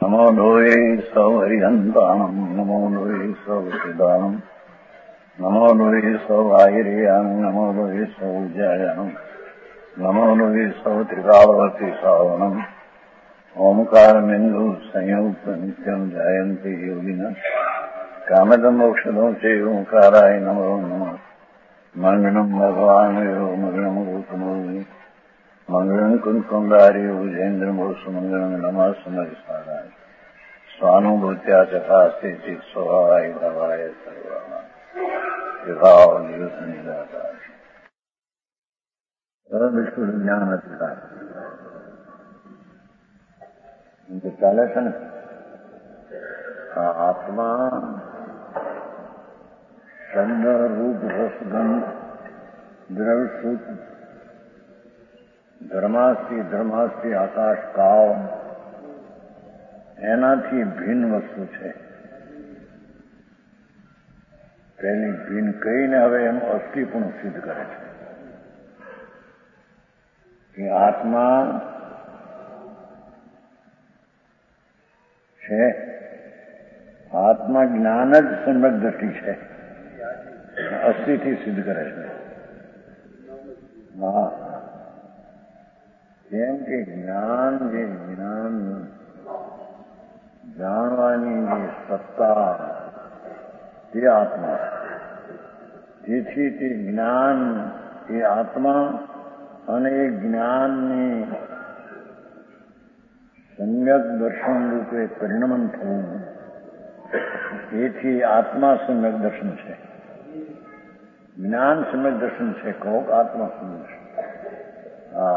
નમો લોહે સૌ હરિહંતાણમ નમો લોહે સૌ સિદાનમ નમો લોહે સૌ આહિર્યામ નમો લોહે સૌ જયાનમ નમો લોહે સૌ ત્રિકાળવતી સાવનમ ઓમકારમિંદુ સંયુક્ત નિત્યમ જાયંતિ યોગિના કામદમ મોક્ષદો છે ઓંકારાય નમો નમઃ મંગળમ ભગવાન મંગળમ ગૌતમો મંગળમ કુંકુંડાર્ય વિજેન્દ્રમો સુમંગળમ નમઃ સમરિસારાય સ્વાનુભૂત્યા ચકાસ્તે ચિત સ્વભાવાય ભવાય સર્વમાં વિભાવ નિદાતા વિષ્ણુ જ્ઞાન અધિકાર ચાલે છે ને આ આત્મા શબ્દ રૂપ રસગંધ દ્રવસુત ધર્માસ્થી આકાશ કાળ એનાથી ભિન્ન વસ્તુ છે. તેની ભિન્ન કહીને હવે એનું અસ્થિપણું સિદ્ધ કરે છે કે આત્મા છે. આત્મા જ્ઞાન જ સમ્યક દ્રષ્ટિ છે, અસ્થિથી સિદ્ધ કરે છે. હા, કેમ કે જ્ઞાન જાણવાની જે સત્તા તે આત્મા, તેથી તે જ્ઞાન એ આત્મા અને એ જ્ઞાનની સમ્યક દર્શન રૂપે પરિણમન થવું, એથી આત્મા સમ્યક દર્શન છે. જ્ઞાન સમ્યક દર્શન છે, કહો કે આત્મા સમ્યક દર્શન. હા,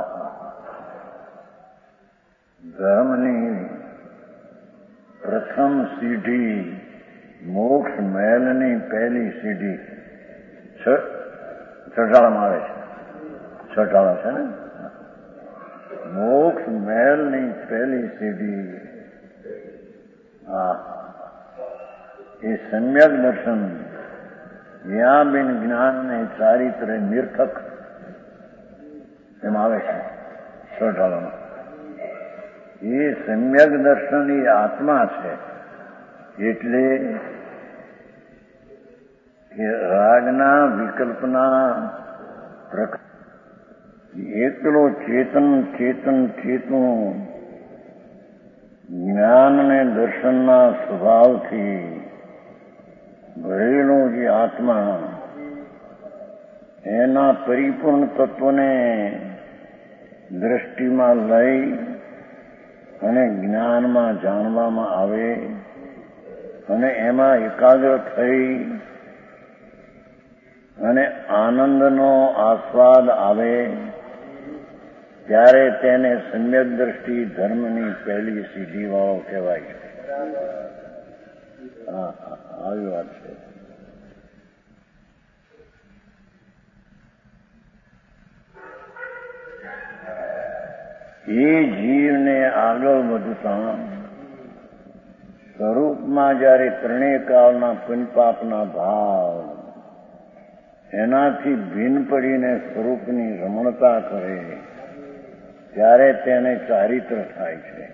ધર્મની પ્રથમ સીઢી, મોક્ષ મહેલની પહેલી સીઢી છઠાળામાં આવે છે. છઠાળા છે ને, મોક્ષ મહેલની પહેલી સીઢી. એ સમ્યક દર્શન યા બિન જ્ઞાનને ચારિત્ર્ય નિર્થક એમ આવે છે છઠાળામાં. એ સમ્યક દર્શન એ આત્મા છે. એટલે કે રાગના વિકલ્પના એકલો ચેતન જ્ઞાન અને દર્શનના સ્વભાવથી ભરેલો જે આત્મા, એના પરિપૂર્ણ તત્વને દ્રષ્ટિમાં લઈ અને જ્ઞાનમાં જાણવામાં આવે અને એમાં એકાગ્ર થઈ અને આનંદનો આસ્વાદ આવે, ત્યારે તેને સમ્યક દ્રષ્ટિ ધર્મની પહેલી સીધી વાળો કહેવાય છે. હા, આવી વાત છે. એ જીવને આગળ વધતા સ્વરૂપમાં જયારે ત્રણેય કાળના પંચપાપના ભાવ એનાથી ભિન્ન પડીને સ્વરૂપની રમણતા કરે, ત્યારે તેને ચારિત્ર થાય છે,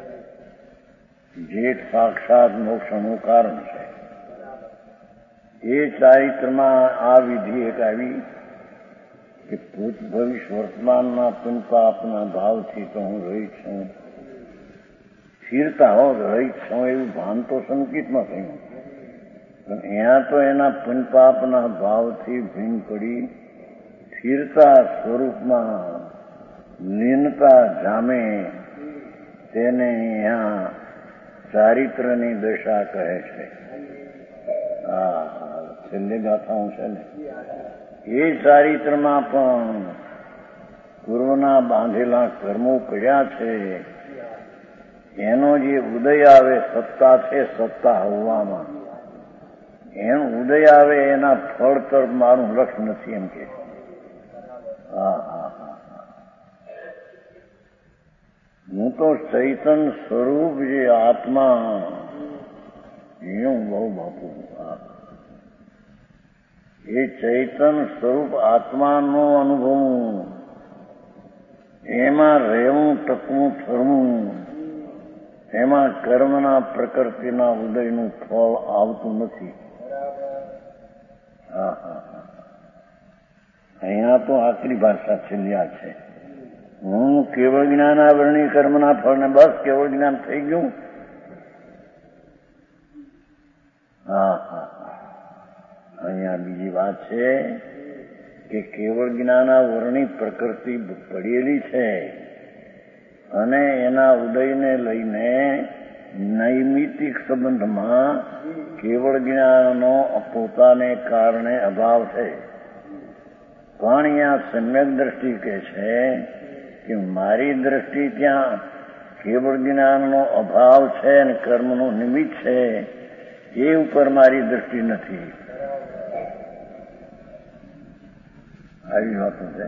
જે સાક્ષાત મોક્ષનું કારણ છે. એ ચારિત્રમાં આ વિધિ એક આવી કે ભૂત ભવિષ્ય વર્તમાનના પંચપાપના ભાવથી તો હું રહિત છું, સ્થિરતા રહિત છું એવું ભાન તો સંકિતમાં થયું, પણ અહીંયા તો એના પંચપાપના ભાવથી ભિન્ન પડી સ્થિરતા સ્વરૂપમાં લીનતા જામે, તેને અહીંયા ચારિત્રની દશા કહે છે. હા, છેલ્લે ગાથાઓ છે ને, એ ચારિત્રમાં પણ પૂર્વના બાંધેલા કર્મો કર્યા છે, એનો જે ઉદય આવે સત્તા છે, સત્તા હોવામાં એનો ઉદય આવે, એના ફળ તરફ મારું લક્ષ્ય નથી એમ કે. હા, હું તો ચૈતન સ્વરૂપ જે આત્મા એવું બહુ બાપુ. એ ચૈતન સ્વરૂપ આત્માનો અનુભવ, એમાં રહેવું, ટકવું, ફરવું, એમાં કર્મના પ્રકૃતિના ઉદયનું ફળ આવતું નથી. અહીંયા તો આકરી ભાષા છેલ્લી આ છે. હું કેવળ જ્ઞાનાવરણી કર્મના ફળને બસ કેવળ જ્ઞાન થઈ ગયું. અહીંયા બીજી વાત છે કે કેવળ જ્ઞાનાવરણી પ્રકૃતિ પડેલી છે અને એના ઉદયને લઈને નૈમિતિક સંબંધમાં કેવળ જ્ઞાનનો પોતાને કારણે અભાવ છે. પણ અહીંયા સમ્યક દ્રષ્ટિ કહે છે કે મારી દ્રષ્ટિ ત્યાં કેવળ જ્ઞાનનો અભાવ છે અને કર્મનો નિમિત્ત છે, એ ઉપર મારી દ્રષ્ટિ નથી. આવી વાતો છે.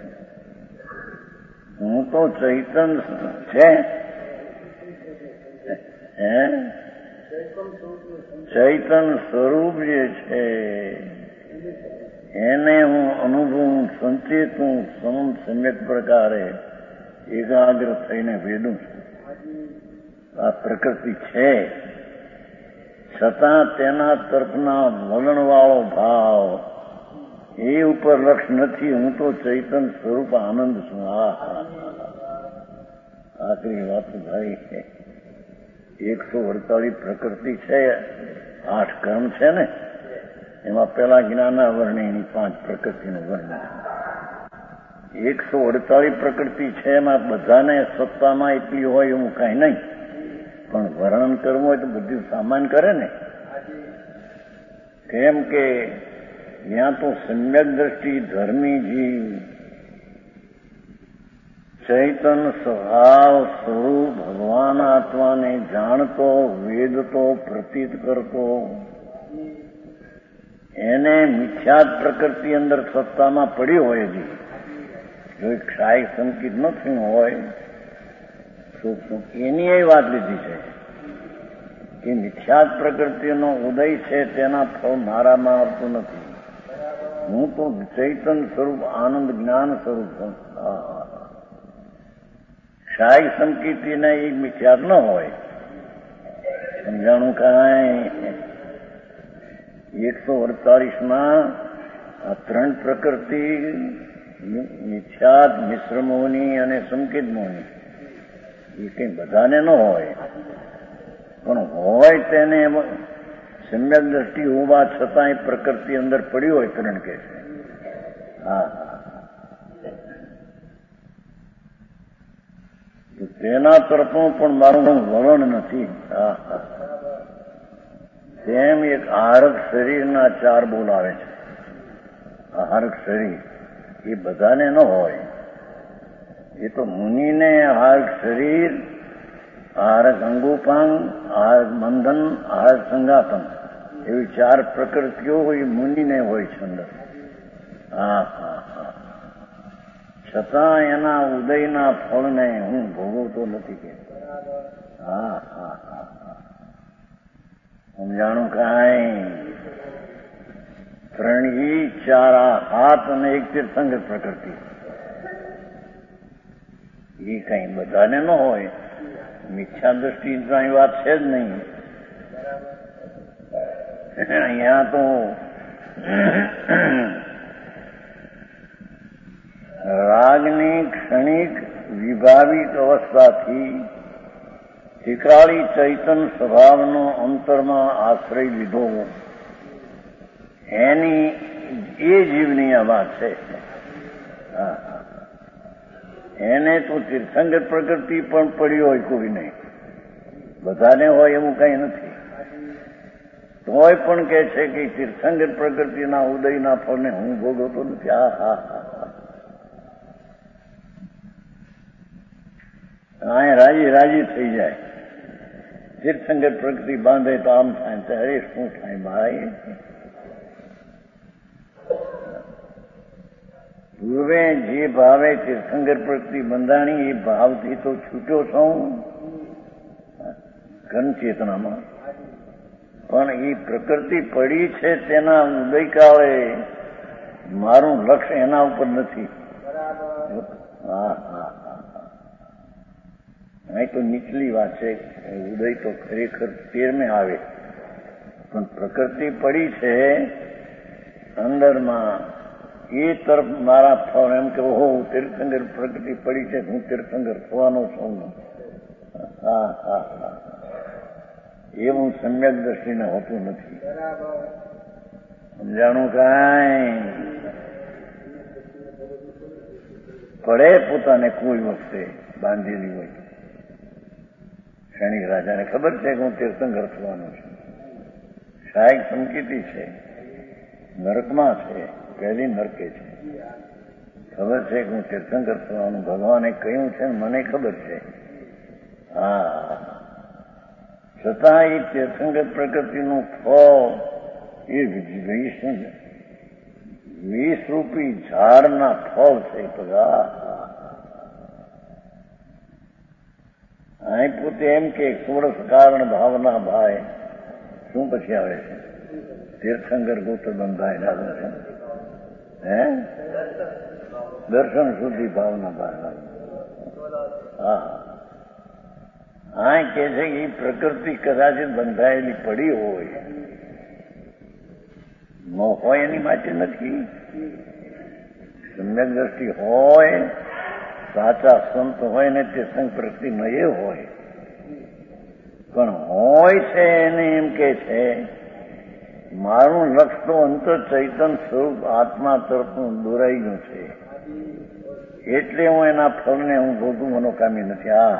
હું તો ચૈતન છે, ચૈતન સ્વરૂપ જે છે એને હું અનુભવું, સંચેતું, સમ્યક પ્રકારે એકાગ્ર થઈને વેદું છું. આ પ્રકૃતિ છે, છતાં તેના તરફના વલણવાળો ભાવ એ ઉપર લક્ષ નથી. હું તો ચૈતન સ્વરૂપ આનંદ છું. આખરી વાત ભાઈ, 148 પ્રકૃતિ છે, 8 કર્મ છે ને, એમાં પેલા જ્ઞાનાવરણીની 5 પ્રકૃતિનું વર્ણન. 148 પ્રકૃતિ છે, એમાં બધાને સત્તામાં એટલી હોય એવું કઈ નહીં, પણ વર્ણન કરવું હોય તો બધું સામાન કરે ને. કેમ કે ત્યાં તો સમ્યક દ્રષ્ટિ ધર્મી જીવ ચૈતન સ્વભાવ સ્વરૂપ ભગવાન આત્માને જાણતો, વેદતો, પ્રતીત કરતો, એને મિથ્યાત પ્રકૃતિ અંદર સત્તામાં પડી હોય. હજી જો ક્ષાય સંકિત ન થયું હોય તો એની એ વાત લીધી છે કે મિથ્યાત પ્રકૃતિનો ઉદય છે, તેના ફળ મારામાં આવતું નથી. હું તો ચૈતન સ્વરૂપ આનંદ જ્ઞાન સ્વરૂપ છું. ક્ષાય સંકિતને એ મિથ્યાત ન હોય. સમજાણું કાંઈ? 148માં આ 3 પ્રકૃતિ મિથ્યાત, મિશ્ર મોહની અને સંકેત મોહની, એ કઈ બધાને ન હોય, પણ હોય તેને સમ્યક દ્રષ્ટિ હોવા છતાં પ્રકૃતિ અંદર પડી હોય. કરણ કે છે તેના તરફનું પણ મારું વલણ નથી. તેમ એક આહારક શરીરના 4 બોલ આવે છે. આહારક શરીર એ બધાને ન હોય. એ તો મુનિને આહારક શરીર, આહારક અંગોપાંગ, આહારક બંધન, આહારક સંગાપન, એવી 4 પ્રકૃતિઓ એ મુનિને હોય છે અંદર. છતાં એના ઉદયના ફળને હું ભોગવતો નથી કે. સમજાણું કાંઈ? 3 4 હાથ અને 1 તીર્થંકર પ્રકૃતિ, એ કઈ બધાને ન હોય. મિથ્યા દ્રષ્ટિ કઈ વાત છે જ નહીં. અહીંયા તો રાગની ક્ષણિક વિભાવિક અવસ્થાથી વિકરાળી ચૈતન સ્વભાવનો અંતરમાં આશ્રય લીધો, એની એ જીવની આ વાત છે. એને તો તીર્થંકર પ્રકૃતિ પણ પડી હોય કોઈ નહીં, બધાને હોય એવું કઈ નથી. તોય પણ કે છે કે તીર્થંકર પ્રકૃતિના ઉદયના ફળને હું ભોગવતો નથી. આ રાજી રાજી થઈ જાય. તીર્થંકર પ્રકૃતિ બાંધે તો આમ થાય, અરે શું થાય ભાઈ? પૂર્વે જે ભાવે તીર્થંકર પ્રકૃતિ બંધાણી એ ભાવથી તો છૂટ્યો છું ઘન ચેતનામાં, પણ એ પ્રકૃતિ પડી છે તેના ઉદયકાળે મારું લક્ષ્ય એના ઉપર નથી. અહીં તો નીચલી વાત છે. ઉદય તો ખરેખર 13મે આવે, પણ પ્રકૃતિ પડી છે અંદરમાં, એ તરફ મારા ફળ એમ કે ઓહો તીર્થંકર પ્રકૃતિ પડી છે, હું તીર્થંકર થવાનો છું. હા હા હા, એવું સમ્યક દ્રષ્ટિને હોતું નથી. સમજાણું? કાંઈ પડે પોતાને કોઈ વખતે બાંધેલી હોય. ક્ષણિક રાજાને ખબર છે કે હું તીર્થંકર થવાનો છું. સહાયક સંકેતી છે, નરકમાં છે, પહેલી નરકે છે. ખબર છે કે હું તીર્થંકર થવાનું ભગવાને કહ્યું છે, મને ખબર છે. હા, છતાં એ તીર્થંકર પ્રકૃતિનું ફળ એ વિષરૂપી ઝાડના ફળ છે. બધા અહીં પોતે એમ કે સોળસ કારણ ભાવના ભાઈ શું પછી આવે છે? તીર્થંકર ગોત્ર બંધાય છે. હે દર્શન સુધી ભાવના ભાવના. હા, આ કે છે કે પ્રકૃતિ કદાચ બંધાયેલી પડી હોય, ન હોય એની માટે નથી. સમ્યક દ્રષ્ટિ હોય, સાચા સંત હોય ને તે સંગ પ્રકૃતિમય હોય, પણ હોય છે એને એમ કે છે મારું લક્ષ્ય તો અંતર ચૈતન્ય સ્વરૂપ આત્મા તરફનું દોરાઈ ગયું છે, એટલે હું એના ફળને હું ભોગવું મનોકામી નથી. હા,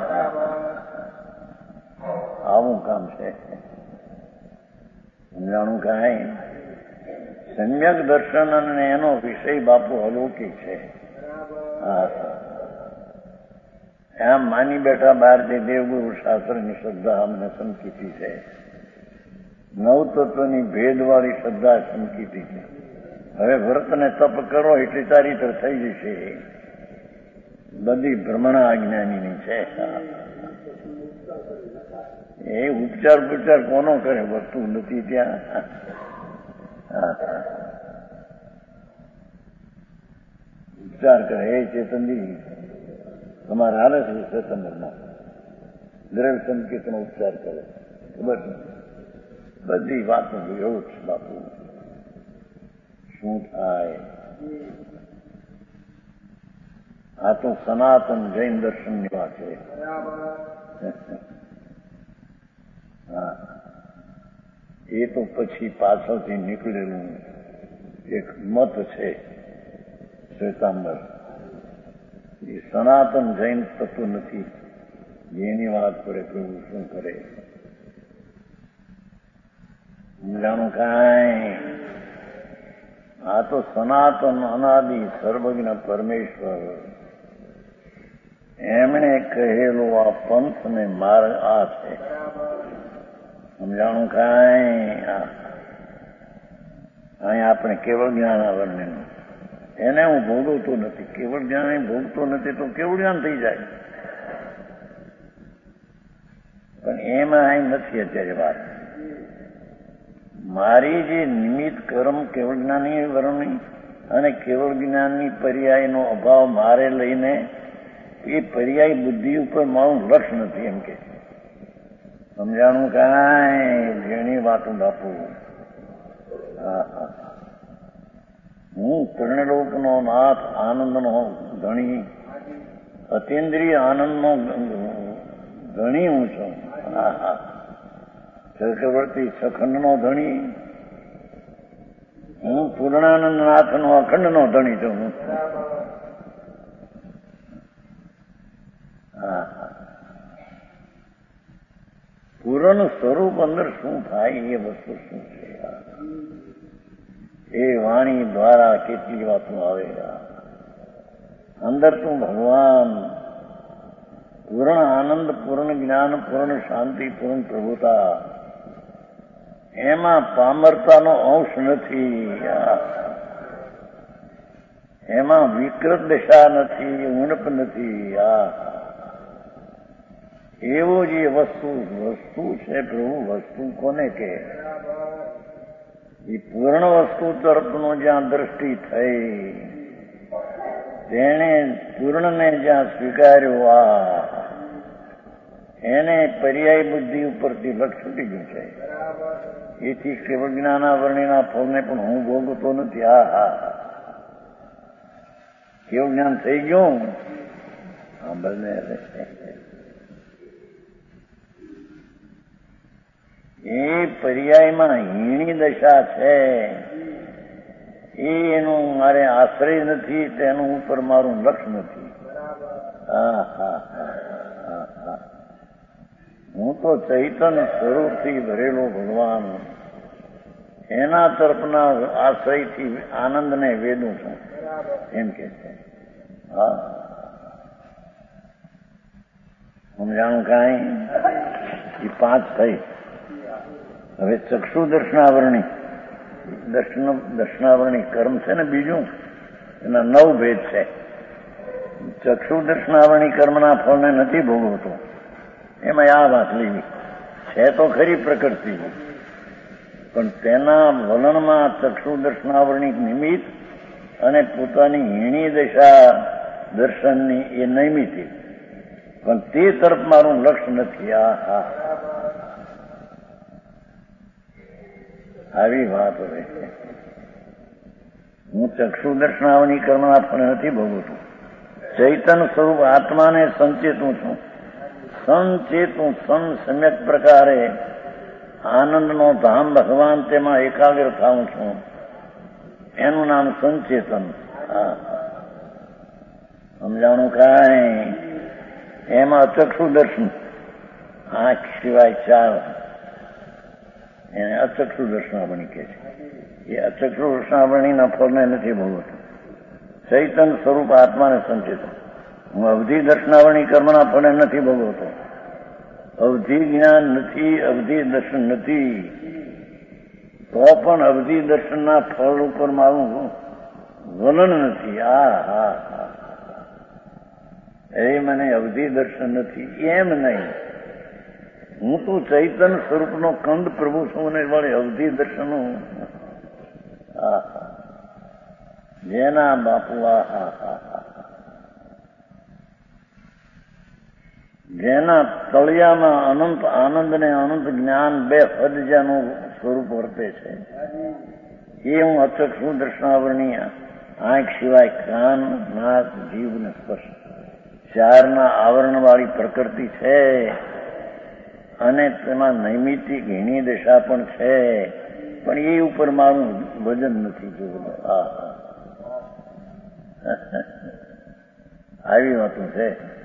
આવું કામ છે. સમજાણું? કાંઈ સમ્યક દર્શન અને એનો વિષય બાપુ અલૌકિક છે. હા, એમ માની બેઠા બહાર જે દેવગુરુ શાસ્ત્રની શ્રદ્ધા અમને સંકીતી છે, નવતત્વની ભેદવાળી શ્રદ્ધા સંકીતી છે. હવે વ્રતને તપ કરો એટલે તારી તર થઈ જશે, બધી ભ્રમણા અજ્ઞાનીની છે. એ ઉપચાર કોનો કરે? વસ્તુ નથી ત્યાં. ઉપચાર કરે એ ચેતનજી તમારે હાલે છે ચેતનમાં દ્રવ્ય સંકેતનો ઉપચાર કરે. ખબર છે? બધી વાતો એવું છે બાપુ. શું થાય? આ તો સનાતન જૈન દર્શનની વાત છે. હા, એ તો પછી પાછળથી નીકળેલું એક મત છે શ્વેતાંબર. એ સનાતન જૈન તત્વ નથી. જેની વાત કરે પ્રભુ શું કરે? જાણું? કાંઈ આ તો સનાતન અનાદિ સર્વજ્ઞ પરમેશ્વર એમણે કહેલો આ પંથને માર્ગ આ છે. સમજાણું? કાંઈ અહીં આપણે કેવળ જ્ઞાન આવરણ એને હું ભોગવતો નથી. કેવળ જ્ઞાન ભોગતો નથી તો કેવળ જ્ઞાન થઈ જાય, પણ એમાં અહીં નથી અત્યારે વાત. મારી જે નિમિત્ત કર્મ કેવળ જ્ઞાની વર્ણની અને કેવળ જ્ઞાનની પર્યાયનો અભાવ મારે લઈને એ પર્યાય બુદ્ધિ ઉપર મારું લક્ષ નથી એમ કે. સમજાણું? કાંઈ જેની વાતો બાપુ. હું ત્રણલોકનો નાથ, આનંદનો ધણી, અતિન્દ્રિય આનંદનો ધણી હું છું. ચક્રવર્તી સખંડનો ધણી, હું પૂર્ણાનંદ નાથનો અખંડનો ધણી છું. પૂર્ણ સ્વરૂપ અંદર શું થાય એ વસ્તુ શું છે? એ વાણી દ્વારા કેટલી વાતો આવે. અંદર તું ભગવાન પૂર્ણ આનંદ, પૂર્ણ જ્ઞાન, પૂર્ણ શાંતિ, પૂર્ણ પ્રભુતા, એમાં પામરતાનો અંશ નથી, એમાં વિકૃત દશા નથી, ઉણપ નથી. એવો જે વસ્તુ છે પ્રભુ, વસ્તુ કોને કે? એ પૂર્ણ વસ્તુ તરફનો જ્યાં દ્રષ્ટિ થઈ, તેણે પૂર્ણને જ્યાં સ્વીકાર્યો, એને પર્યાય બુદ્ધિ ઉપરથી લક્ષ છૂટી ગયું છે. એથી કેવળ જ્ઞાનાવરણીના ફળને પણ હું ભોગવતો નથી. હા હા, કેવું જ્ઞાન થઈ ગયું. બંને એ પર્યાયમાં હીણી દશા છે. એનું મારે આશ્રય નથી, તેનું ઉપર મારું લક્ષ નથી. હા હા હા, હું તો ચૈતન સ્વરૂપથી ભરેલો ભગવાન, એના તરફના આશ્રયથી આનંદને વેદું છું એમ કે છે. હા, સમજાણું કાંઈ? એ 5 થઈ. હવે ચક્ષુ દર્શનાવરણી, દર્શનાવરણી કર્મ છે ને બીજું, એના 9 ભેદ છે. ચક્ષુ દર્શનાવરણી કર્મના ફળને નથી ભોગવતો. એમાં આ વાત લેવી છે તો ખરી પ્રકૃતિ, પણ તેના વલણમાં ચક્ષુ દર્શનાવરણી નિમિત્ત અને પોતાની હીણી દશા દર્શનની એ નૈમિતિક, પણ તે તરફ મારું લક્ષ્ય નથી. આ હા, આવી વાત હવે હું ચક્ષુ દર્શનાવરણી કર્મના ફળ નથી ભોગવતું. ચૈતન સ્વરૂપ આત્માને સંચેતું છું. સંચેતું સમ્યક પ્રકારે આનંદનો ધામ ભગવાન, તેમાં એકાગ્ર થાઉં છું. એનું નામ સંચેતન. સમજાણું કાંઈ? એમાં અચક્ષુ દર્શન, આંખ સિવાય 4, એને અચક્ષુ દર્શનાવરણી કહે છે. એ અચક્ષુ દર્શનાવરણીના ફળને નથી ભોગવતું. ચૈતન સ્વરૂપ આત્માને સંચેતન. હું અવધિ દર્શનાવરણી કર્મના ફળને નથી ભોગવતો. અવધિ જ્ઞાન નથી, અવધિ દર્શન નથી, તો પણ અવધિ દર્શનના ફળ ઉપર મારું વલણ નથી. હા હા હા, એ મને અવધિ દર્શન નથી એમ નહીં. હું તો ચૈતન સ્વરૂપનો કંદ પ્રભુ છું અને વળે અવધિ દર્શનો. હા હા, જેના બાપુ, આ હા હા હા, જેના તળિયામાં અનંત આનંદ ને અનંત જ્ઞાન બે હદ જેનું સ્વરૂપ વર્તે છે, એ હું અચક્ષુ દર્શનાવરણીય આંખ સિવાય કાન, નાક, જીભ ને સ્પર્શ 4ના આવરણવાળી પ્રકૃતિ છે. અને તેમાં નૈમિતિક હીણી દશા પણ છે, પણ એ ઉપર મારું વજન નથી જોયું. આવી વાતો છે.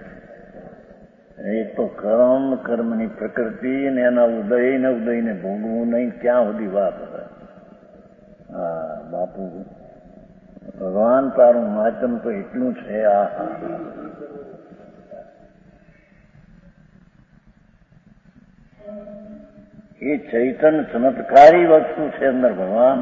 એ તો કર્મની પ્રકૃતિ ને એના ઉદયને ભોગવું નહીં, ત્યાં સુધી વાત હવે. હા બાપુ, ભગવાન તારું માચમ તો એટલું છે. આ એ ચૈતન ચમત્કારી વસ્તુ છે અંદર ભગવાન.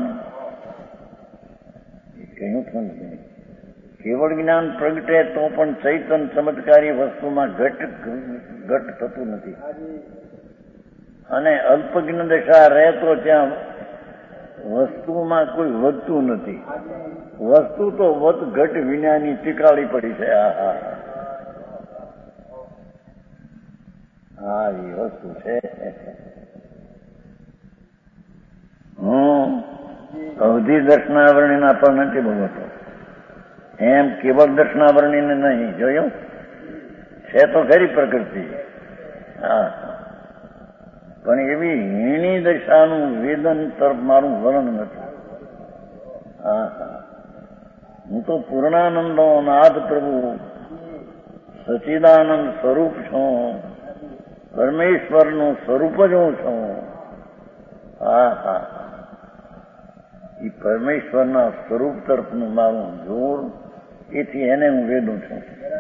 કહ્યું છું કેવળ જ્ઞાન પ્રગટે તો પણ ચૈતન ચમત્કારી વસ્તુમાં ઘટ થતું નથી. અને અલ્પજ્ઞ દશા રહે તો ત્યાં વસ્તુમાં કોઈ વધતું નથી. વસ્તુ તો વધ ઘટ વિનાની ટીકાળી પડી છે. હા, એ વસ્તુ છે. હું અવધિ દર્શનાવરણીના પણ નથી ભોગવતો. એમ કેવળ દર્શનાવરણીને નહીં. જોયું છે તો ખરી પ્રકૃતિ. હા, પણ એવી હીણી દશાનું વેદન તરફ મારું વલણ નથી. હા હા, હું તો પૂર્ણાનંદનો નાથ પ્રભુ સચિદાનંદ સ્વરૂપ છું. પરમેશ્વરનું સ્વરૂપ જ હું છું. હા હા, એ પરમેશ્વરના સ્વરૂપ તરફનું મારું જોર, એથી એને હું વેદું છું.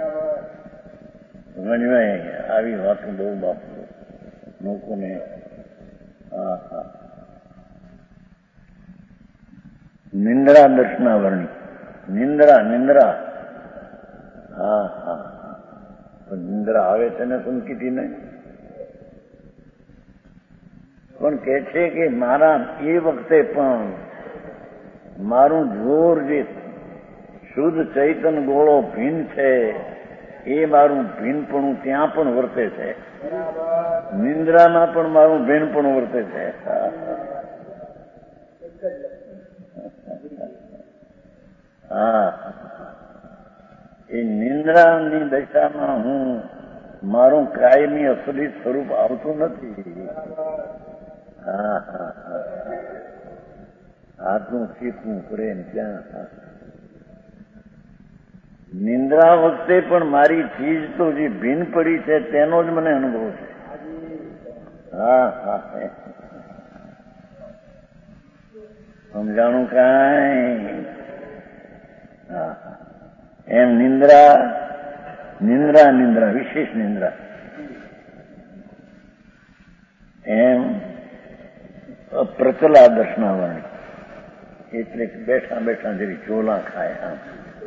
આવી વાતો બહુ બાપુ લોકોને. હા હા, નિંદ્રા દર્શનાવરણી. નિંદ્રા. હા હા, પણ નિંદ્રા આવે છે ને સંકિતી નહીં. પણ કે છે કે મારા એ વખતે પણ મારું જોર જે શુદ્ધ ચૈતન ગોળો ભીન છે, એ મારું ભીનપણું ત્યાં પણ વર્તે છે, નિંદ્રામાં પણ મારું ભીનપણું વર્તે છે. હા, એ નિંદ્રાની દશામાં હું મારું કાયમી અસલી સ્વરૂપ આવતું નથી. હા હા હા, હાથનું શીખવું પ્રેમ ત્યાં. નિંદ્રા વખતે પણ મારી ચીજ તો જે ભીન પડી છે તેનો જ મને અનુભવ છે. હા હા, સમજાણું કાંઈ? હા, એમ નિંદ્રા નિંદ્રા નિંદ્રા વિશેષ નિંદ્રા, એમ પ્રચલા દર્શનાવરણી એટલે બેઠા બેઠા જેવી ચોલા ખાય. આમ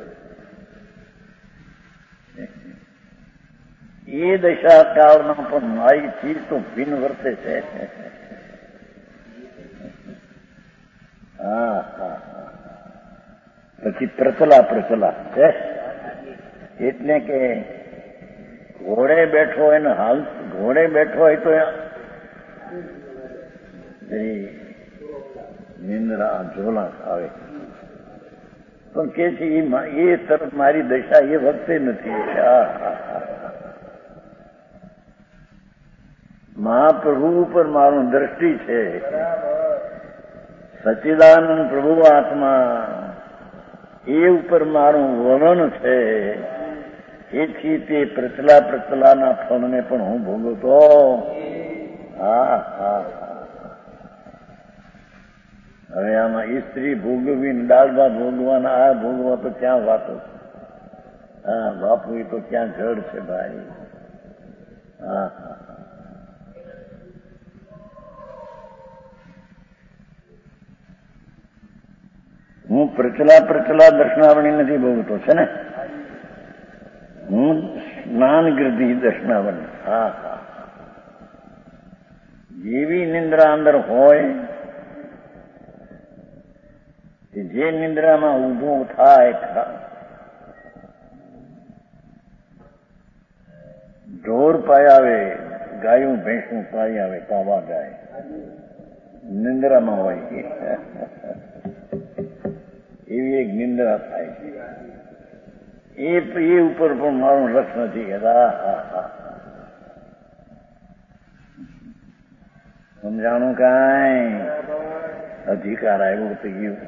એ દશા કાળમાં પણ મારી ચીજ તો ભિન્ન વર્તે છે. હા હા, પછી પ્રચલા પ્રચલા છે એટલે કે ઘોડે બેઠો હોય ને હાલ ઘોડે બેઠો હોય તો નિંદ્રા ઝોલા આવે, પણ કે છે એ તરફ મારી દશા એ વખતે નથી. મહાપ્રભુ ઉપર મારું દ્રષ્ટિ છે, સચ્ચિદાનંદ પ્રભુ આત્મા એ ઉપર મારું વર્ણન છે. એથી તે પ્રચલા પ્રચલાના ફળને પણ હું ભોગવતો. હા હા, હવે આમાં સ્ત્રી ભોગવી દાળ ભાત ભોગવાના આ ભોગવા તો ક્યાં વાતો. હા, બાપુ એ તો ક્યાં જડ છે ભાઈ. હા હા, હું પ્રચલા પ્રચલા દર્શનાવણી નથી ભોગવતો છે ને, હું સ્નાન ગૃધી દર્શનાવણી. હા હા, જેવી નિંદ્રા અંદર હોય, જે નિંદ્રામાં ઊભું થાય, ઢોર પાય આવે, ગાયું ભેંસું પાય આવે, પાવા જાય, નિંદ્રામાં હોય એવી એક નિંદ્રા થાય છે. એ ઉપર પણ મારું લક્ષ નથી કહેતા. સમજાણું કાંઈ? અધિકાર આવ્યો તો ગયું.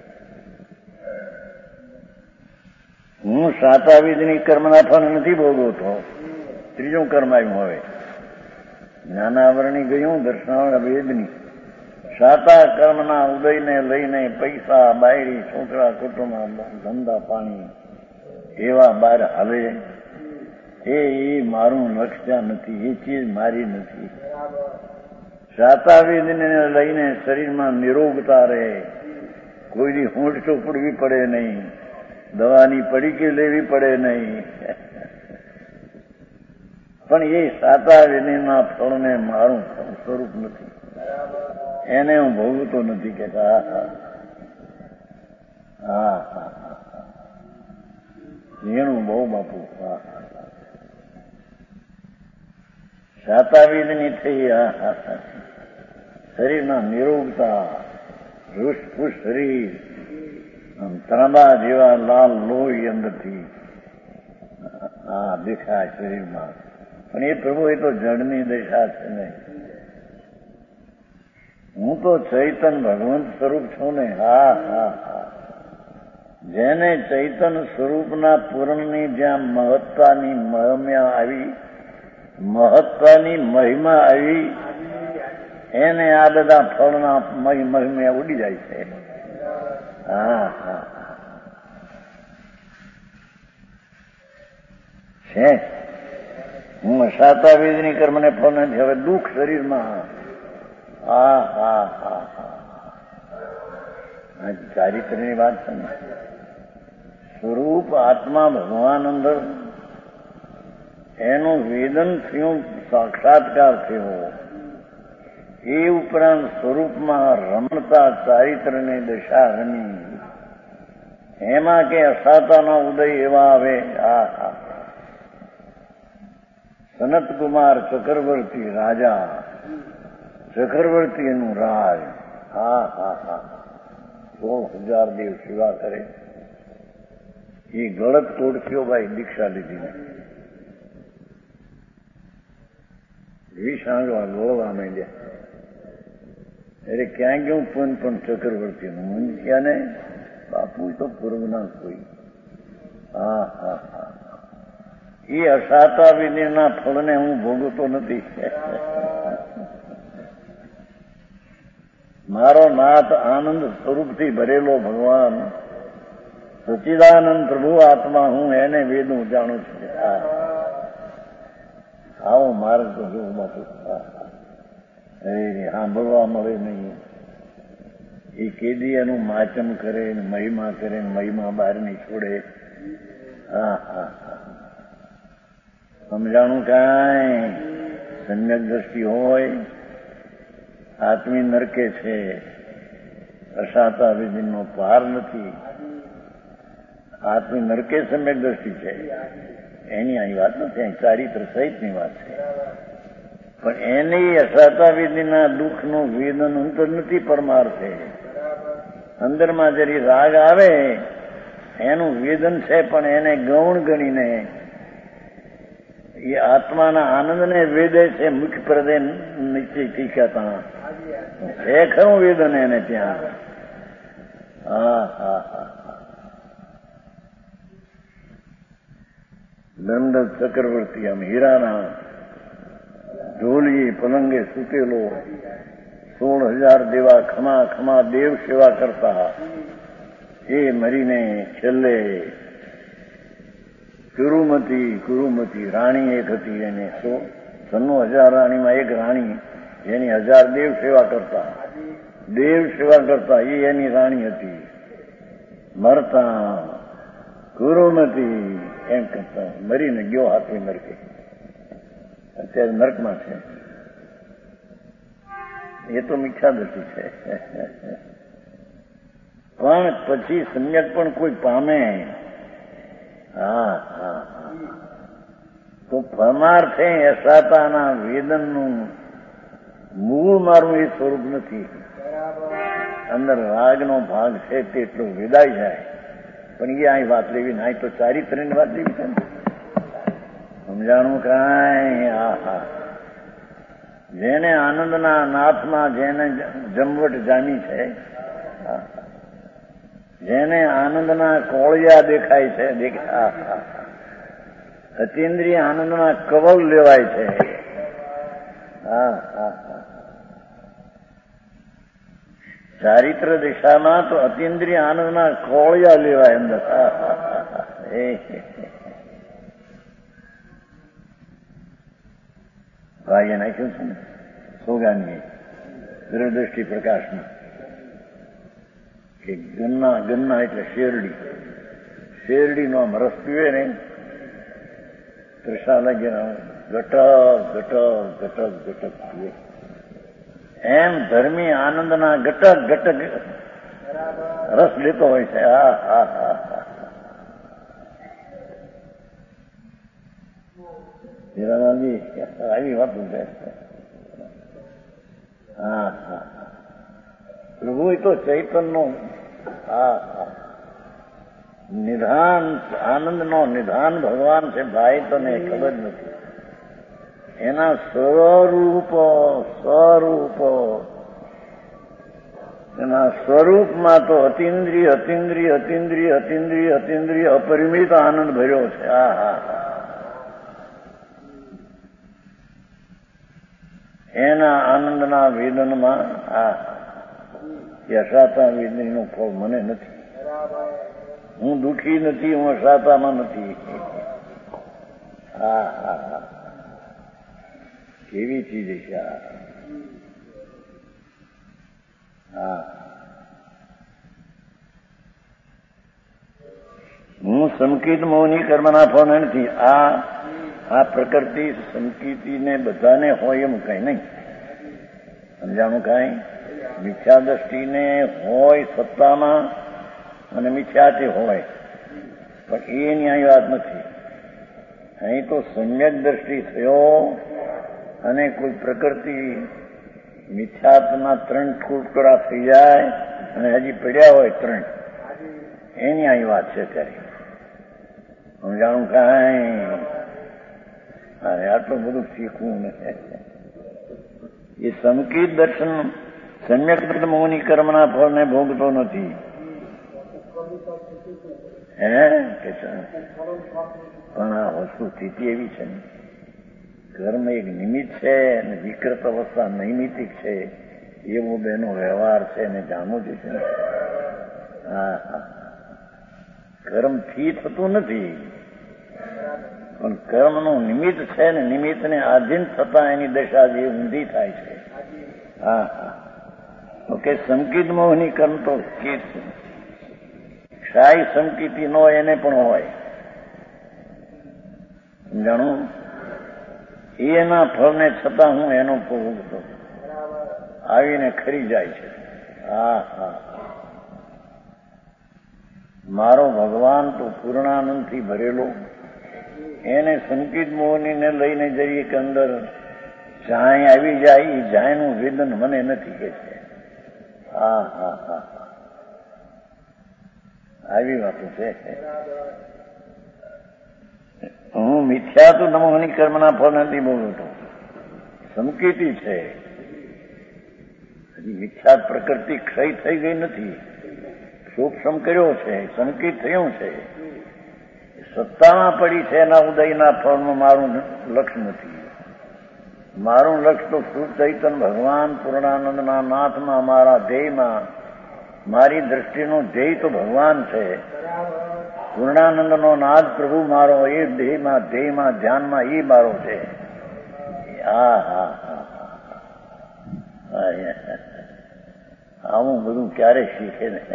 હું સાતાવિધની કર્મના ફળ નથી ભોગવતો. ત્રીજું કર્મ આવ્યું હવે, જ્ઞાનાવરણી ગયું દર્શનાવરણ વેદની. સાતા કર્મના ઉદયને લઈને પૈસા, બાયડી, છોકરા, કુટુંબ, ધંધા પાણી એવા બહાર હાલે. એ મારું લક્ષ્ય નથી, એ ચીજ મારી નથી. સાતાવિધને લઈને શરીરમાં નિરોગતા રહે, કોઈની હોંઠ ચોપડવી પડે નહીં, દવાની પડીકી લેવી પડે નહીં. પણ એ સાતાવિધિના ફળને મારું સ્વરૂપ નથી, એને હું ભોગવતો નથી કહેતા. હા હા, એનું બહુ બાપુ. હા, સાતાવિધની થઈ. હા, શરીરના નિરોગતા, રૂષપુષ શરીર, ત્રાંબા જેવા લાલ લોહી અંદરથી હા દેખાય શરીરમાં. પણ એ પ્રભુ એ તો જળની દશા છે ને, હું તો ચૈતન ભગવંત સ્વરૂપ છું ને. હા હા હા, જેને ચૈતન સ્વરૂપના પૂર્ણની જ્યાં મહત્તાની મહિમા આવી, મહત્તાની મહિમા આવી, એને આ બધા ફળના મહિમા ઉડી જાય છે. હા હા, છે. હું સાતાવિધની કર્મને ફળ નથી. હવે દુઃખ શરીરમાં. હા હા હા હા, ચારિત્રની વાત છે ને. સ્વરૂપ આત્મા ભગવાન અંદર એનું વેદન થયું, સાક્ષાત્કાર થયો. એ ઉપરાંત સ્વરૂપમાં રમણતા ચારિત્રની દશા રમી. એમાં કે અસાતાના ઉદય એવા આવે. હા હા, સનત કુમાર ચક્રવર્તી રાજા, ચક્રવર્તી એનું રાજ. હા હા હા, 16,000 દેવ સેવા કરે. એ ગળત કોડખ્યો ભાઈ દીક્ષા લીધી, 20 આંગળા ગોળવા માંડ્યા. અરે ક્યાં ગયું પણ ચક્રવર્તીનું મન ક્યાં ને બાપુ તો પૂર્વના કોઈ. હા હા હા, એ અસાતા વિધિના ફળને હું ભોગવતો નથી. મારો નાથ આનંદ સ્વરૂપથી ભરેલો ભગવાન સચ્ચિદાનંદ પ્રભુ આત્મા હું, એને વેદું જાણું છું. આવો માર્ગ તો જોવું બાપુ, સાંભળવા મળે નહીં. એ કેદી એનું માચમ કરે ને મહિમા કરે ને મહિમા બહાર નહીં છોડે. હા હા હા, સમજાણું કાંઈ? સમ્યક દ્રષ્ટિ હોય, આત્મી નરકે છે, અસાતા વિધિનો પાર નથી. આત્મી નરકે સમ્યક દ્રષ્ટિ છે, એની અહીં વાત નથી, અહીં ચારિત્ર સહિતની વાત છે. પણ એની અસાતા વિધિના દુઃખનું વેદન અંતર નથી, પરમાર્થે. અંદરમાં જરી રાગ આવે એનું વેદન છે, પણ એને ગૌણ ગણીને એ આત્માના આનંદને વેદે છે. મુખ્ય પ્રદે નીચે ટીકાતા છે ખરું વેદન એને ત્યાં. હા હા હા, દંડક ચક્રવર્તી આમ હીરાના ઢોલીએ પલંગે સૂતેલો, 16,000 દેવા ખમા ખમા દેવ સેવા કરતા. એ મરીને છેલ્લે કુરુમતી રાણી એક હતી, એને 96,000 રાણીમાં એક રાણી, એની 1000 દેવ સેવા કરતા. એ એની રાણી હતી. મરતા કુરુમતી એમ કરતા મરીને ગયો હાથવી નરકે. અત્યારે નરકમાં છે. એ તો મિથ્યાદૃષ્ટિ છે. પણ પછી સમ્યક પણ કોઈ પામે. હા હા હા, તો પરમાર્થે અસાતાના વેદનનું મૂળ મારું એ સ્વરૂપ નથી. અંદર રાગનો ભાગ છે તેટલો વેદાઈ જાય. પણ એ અહીં વાત લેવી ને, અહીં તો ચારિત્ર્યની વાત લેવી છે ને. સમજાણું કાંઈ? હા હા, જેને આનંદના નાથમાં જેને જમવટ જામી છે, જેને આનંદના કોળિયા દેખાય છે, અતિન્દ્રિય આનંદના કવલ લેવાય છે. હા હા હા, ચારિત્ર દિશામાં તો અતિન્દ્રિય આનંદના કોળિયા લેવાય અંદર. ભાઈએ નાખ્યું છે ને સોગાની દૂરદ્રષ્ટિ પ્રકાશમાં કે ગન્ના એટલે શેરડીનો આમ રસ પીવે ને, તૃષા લાગે ઘટક ઘટક ઘટક ઘટક પીવે. એમ ધર્મી આનંદના ઘટક ઘટક રસ લેતો હોય છે. હા હા હા હા, હીરાલાલજી આવી વાત છે. હા હા, પ્રભુ એ તો ચૈતનનો નિધાન, આનંદનો નિધાન ભગવાન છે ભાઈ, તને ખબર નથી. એના એના સ્વરૂપમાં તો અતિન્દ્રિય અપરિમિત આનંદ ભર્યો છે. હા હા હા, એના આનંદના વેદનમાં અસાતા વેદનનું ફળ મને નથી. હું દુઃખી નથી, હું અસાતામાં નથી. હા હા હા, કેવી ચીજ છે. હા, હું સંકિત મૌની કર્મના ફળ નથી. આ પ્રકૃતિ સંકિતિને બધાને હોય એમ કઈ નહીં. સમજાણું કાંઈ? મિથ્યા દ્રષ્ટિને હોય સત્તામાં અને મિથ્યાથી હોય, પણ એની અહીં વાત નથી. અહીં તો સમ્યક દ્રષ્ટિ થયો અને કોઈ પ્રકૃતિ મિથ્યાત્વના 3 ટુકડા થઈ જાય અને હજી પડ્યા હોય 3, એની અહીં વાત છે ત્યારે સમજાણું કાંઈ. અરે આટલું બધું શીખવું ને એ સમકિત દર્શન સમ્યક મોહની કર્મના ફળને ભોગતો નથી. પણ આ વસ્તુ સ્થિતિ એવી છે ને, કર્મ એક નિમિત્ત છે અને વિકૃત અવસ્થા નૈમિતિક છે, એવો બેનો વ્યવહાર છે એને જાણવું જ છે. હા હા, કર્મથી થતું નથી, પણ કર્મનું નિમિત્ત છે ને નિમિત્તને આધીન થતા એની દશા જે ઊંધી થાય છે. હા હા, ઓકે. સંકિત મોહની કર્મ તો કીટ છે, ક્ષાય સંકિતિ નો એને પણ હોય. જાણું એના ફળને છતાં હું એનો ભોગતો આવીને ખરી જાય છે. હા હા, મારો ભગવાન તો પૂર્ણાનંદથી ભરેલો, એને સંકિત મોહનીને લઈને જઈએ કે અંદર જાય આવી જાય, એ જાયનું વેદન મને નથી કે છે. હા હા હા, આવી વાતો છે. હું મિથ્યા તો નમોહની કર્મના ફળ નથી બોલતો, સંકેતી છે. હજી મિથ્યા પ્રકૃતિ ક્ષય થઈ ગઈ નથી, સૂક્ષ્મ કર્યો છે, સંકેત થયું છે, સત્તામાં પડી છે. એના ઉદયના ફળનું મારું લક્ષ્ય નથી. મારું લક્ષ્ય તો શુદ્ધ ચૈતન્ય ભગવાન પૂર્ણાનંદના નાથમાં, મારા ધ્યેયમાં, મારી દ્રષ્ટિનું ધ્યેય તો ભગવાન છે. પૂર્ણાનંદનો નાદ પ્રભુ મારો, એ ધ્યેયમાં ધ્યાનમાં એ મારો છે. હા હા હા, આવું બધું ક્યારે શીખે ને.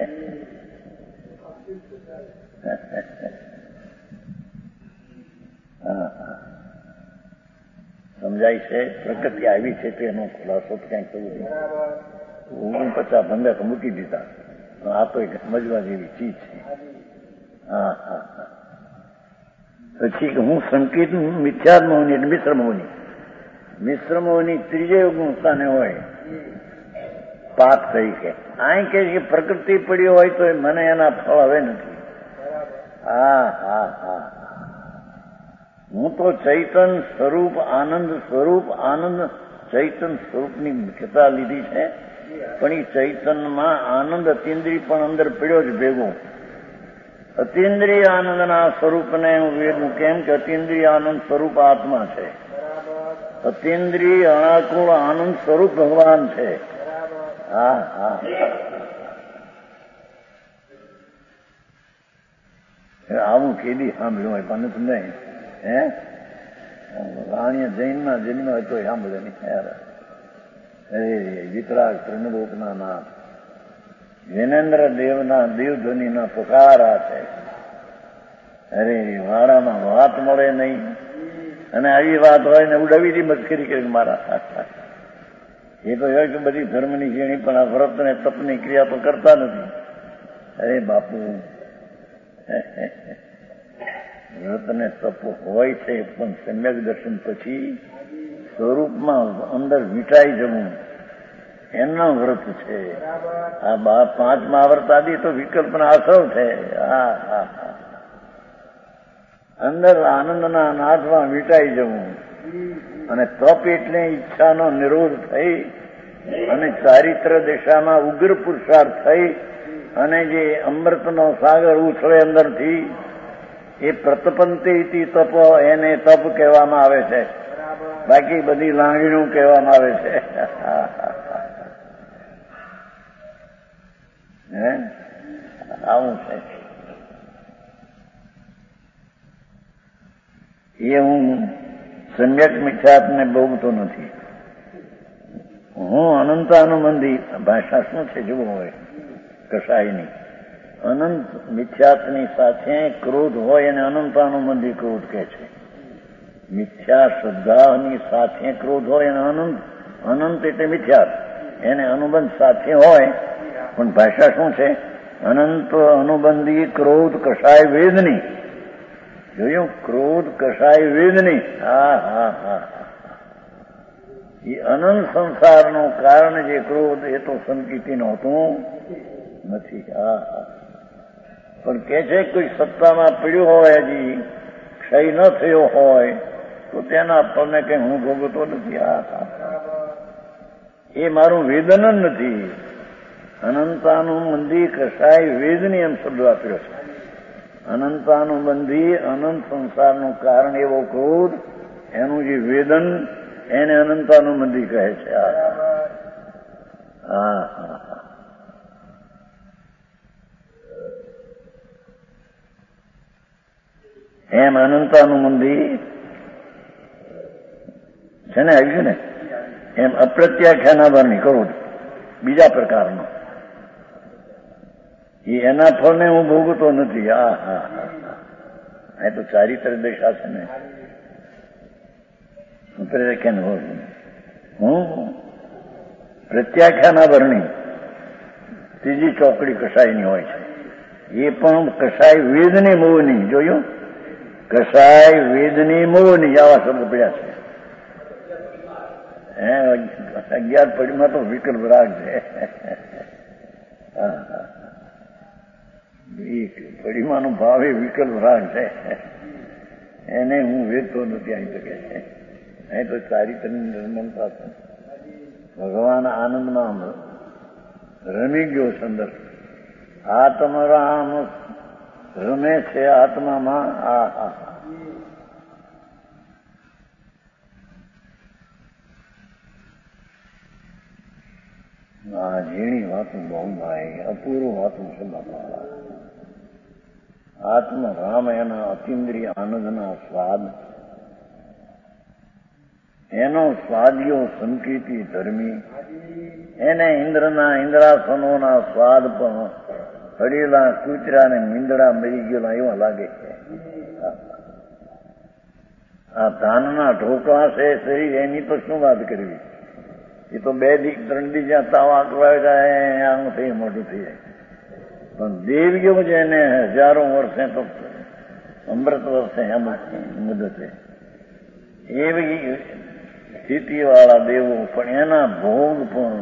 સમજાય છે પ્રકૃતિ આવી છે તો એનો ખુલાસો ક્યાંક થવું નહીં. 49 બંધક મૂકી દીધા, આ તો એક સમજવા જેવી ચીજ છે. હા હા હા, પછી હું સંકેત મિથ્યા મોહની એટલે મિશ્ર મોહની, મિશ્ર મોહની ત્રીજે યોગનું સ્થાને હોય પાપ તરીકે. અહીં કે પ્રકૃતિ પડી હોય તો મને એના ફળ હવે નથી. હા હા હા, હું તો ચૈતન સ્વરૂપ આનંદ ચૈતન સ્વરૂપની મુખ્યતા લીધી છે, પણ એ ચૈતનમાં આનંદ અતિન્દ્રિય પણ અંદર પડ્યો જ ભેગો. અતિન્દ્રિય આનંદના સ્વરૂપને હું વેદનું કેમ કે અતિન્દ્રિય આનંદ સ્વરૂપ આત્મા છે, અતિન્દ્રિય અણાકુળ આનંદ સ્વરૂપ ભગવાન છે. હા હા, આવું કેદી સાંભળ્યું હોય પણ તમને રાણીય જૈનમાં જન્મ હોય તો સાંભળે નહીં. અરે વિતરાગ ત્રિનલોકના નાથ વિનેન્દ્ર દેવના દેવધ્વનિના પુકારા છે. અરે વાડામાં વાત મળે નહીં, અને આવી વાત હોય ને ઉડાવી દી મસ્કરી કરી મારા. એ તો હોય કે બધી ધર્મની શ્રેણી પણ આ વ્રત ને તપની ક્રિયા તો કરતા નથી. અરે બાપુ, વ્રત ને તપ હોય છે પણ સમ્યક દર્શન પછી સ્વરૂપમાં અંદર મીટાઈ જવું એમના વ્રત છે. આ 5મા વ્રત આદિ તો વિકલ્પના આસવ છે. હા હા હા, અંદર આનંદના નાદમાં મીટાઈ જવું, અને તપ એટલે ઈચ્છાનો નિરોધ થઈ અને ચારિત્ર દિશામાં ઉગ્ર પુરુષાર્થ થઈ અને જે અમૃતનો સાગર ઉછળે અંદરથી, એ પ્રતપંતે ઇતિ તપ, એને તપ કહેવામાં આવે છે. બાકી બધી લાંગણીઓ કહેવામાં આવે છે. આવું છે. એ હું સમ્યક મિથ્યાત્વને ભોગતો નથી. હું અનંતાનુબંધી, ભાષા શું છે જુઓ હોય કસાયની, અનંત મિથ્યાત્વની સાથે ક્રોધ હોય એને અનંતાનુબંધી ક્રોધ કહે છે. મિથ્યા શ્રદ્ધાની સાથે ક્રોધ હોય એને અનંત એટલે મિથ્યાત્વ, એને અનુબંધ સાથે હોય. પણ ભાષા શું છે? અનંત અનુબંધી ક્રોધ કષાય વેદની, જોયું? ક્રોધ કસાય વેદની. હા હા હા, એ અનંત સંસારનું કારણ જે ક્રોધ એ તો સંકિતિનો હોતું નથી. હા હા, પણ કે છે કોઈ સત્તામાં પડ્યું હોય, હજી ક્ષય ન થયો હોય તો તેના ફળને કઈ હું ભોગવતો નથી. હા હા, એ મારું વેદન જ નથી. અનંતાનું મંદી કસાય વેદની એમ શબ્દ વાપર્યો છે. અનંતાનું બંધી અનંત સંસારનું કારણ એવો ક્રોધ, એનું જે વેદન એને અનંતાનું મંદી કહે છે. હા હા, એમ અનંતાનું મંદી છે ને, આવ્યું ને? એમ અપ્રત્યાખ્યાનાવરણી ક્રોધ બીજા પ્રકારનો, એના ફળને હું ભોગવતો નથી. હા હા હા, એ તો ચારિત્ર દશા છે ને. હું પ્રત્યાખ્યાનાવરણી ત્રીજી ચોકડી કસાયની હોય છે. એ પણ કસાય વેદની મોહની. જોયું? કસાય વેદની મોહની આવા શબ્દ પડ્યા છે. 11 પડીમાં તો વિકલ્પ રાગ છે. પડીમાનો ભાવ એ વિકલ્પ રાગ છે. એને હું વેચતો નથી. અહીં તો કે છે, અહીં તો ચારિત્રની નિર્મલતા છે. ભગવાન આનંદમાં રમી ગયો સંદર. આત્મરામ રમે છે આત્મામાં. આ હા, ઝીણી વાતું બહુ ભાઈ, અપૂરું વાતું છે બાપા. આત્મ રામ એના અતિન્દ્રિય આનંદના સ્વાદ, એનો સ્વાદિયો સંકિતી ધર્મી, એને ઇન્દ્રાસનોના સ્વાદ પણ હડેલા કૂતરા ને મીંદડા મરી ગયેલા એવા લાગે છે. આ ધાનના ઢોકળા છે શરીર, એની તો શું વાત કરવી? એ તો 2 દી 3 દી જ્યાં તાવા અકળાય જાય આમ થઈ મોટું થઈ જાય. પણ દેવીઓ જેને હજારો વર્ષે તો અમૃત વર્ષે એમ મુદતે એવી સ્થિતિવાળા દેવો, પણ એના ભોગ પણ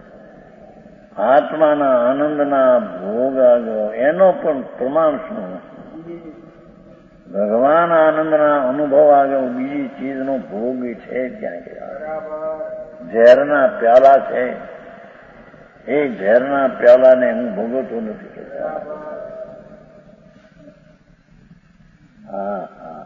આત્માના આનંદના ભોગ આગળ એનો પણ પ્રમાણ શું? ભગવાન આનંદના અનુભવ આગળ બીજી ચીજનો ભોગ છે ક્યાં? ઝેરના પ્યાલા છે, એ ઝેરના પ્યાલાને હું ભોગવતો નથી. હા હા,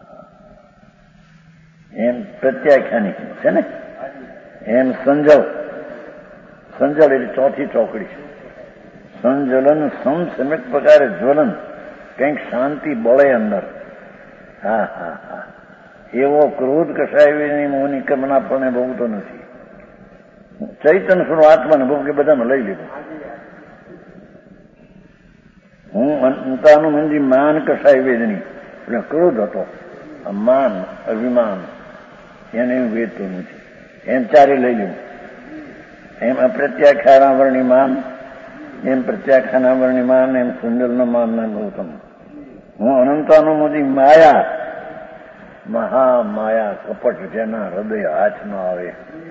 એમ પ્રત્યાખ્યાની છે ને. એમ સંજલ એટલે ચોથી ચોકડી છે. સંજલન સમ્યક પ્રકારે જ્વલન, કંઈક શાંતિ બળે અંદર. હા હા હા, એવો ક્રોધ કસાયની મોહની કમના પણ ભોગતો નથી. ચૈતન્ય સ્વરૂપ આત્માને ભોગ કે બધામાં લઈ લીધું. હું અંતાનું મંદી માન કસાય વેદની, એટલે ક્રોધ હતો, માન અભિમાન એને હું વેચતો નથી. એમ ચારે લઈ લીધું. એમ અપ્રત્યાખ્યાનાવરણી માન, એમ પ્રત્યાખ્યાનાવરણી માન, એમ સુંદરનો માન ના ગૌતમ. હું અનંતાનું મોદી માયા, મહામાયા કપટ જેના હૃદય હાથ ન આવે.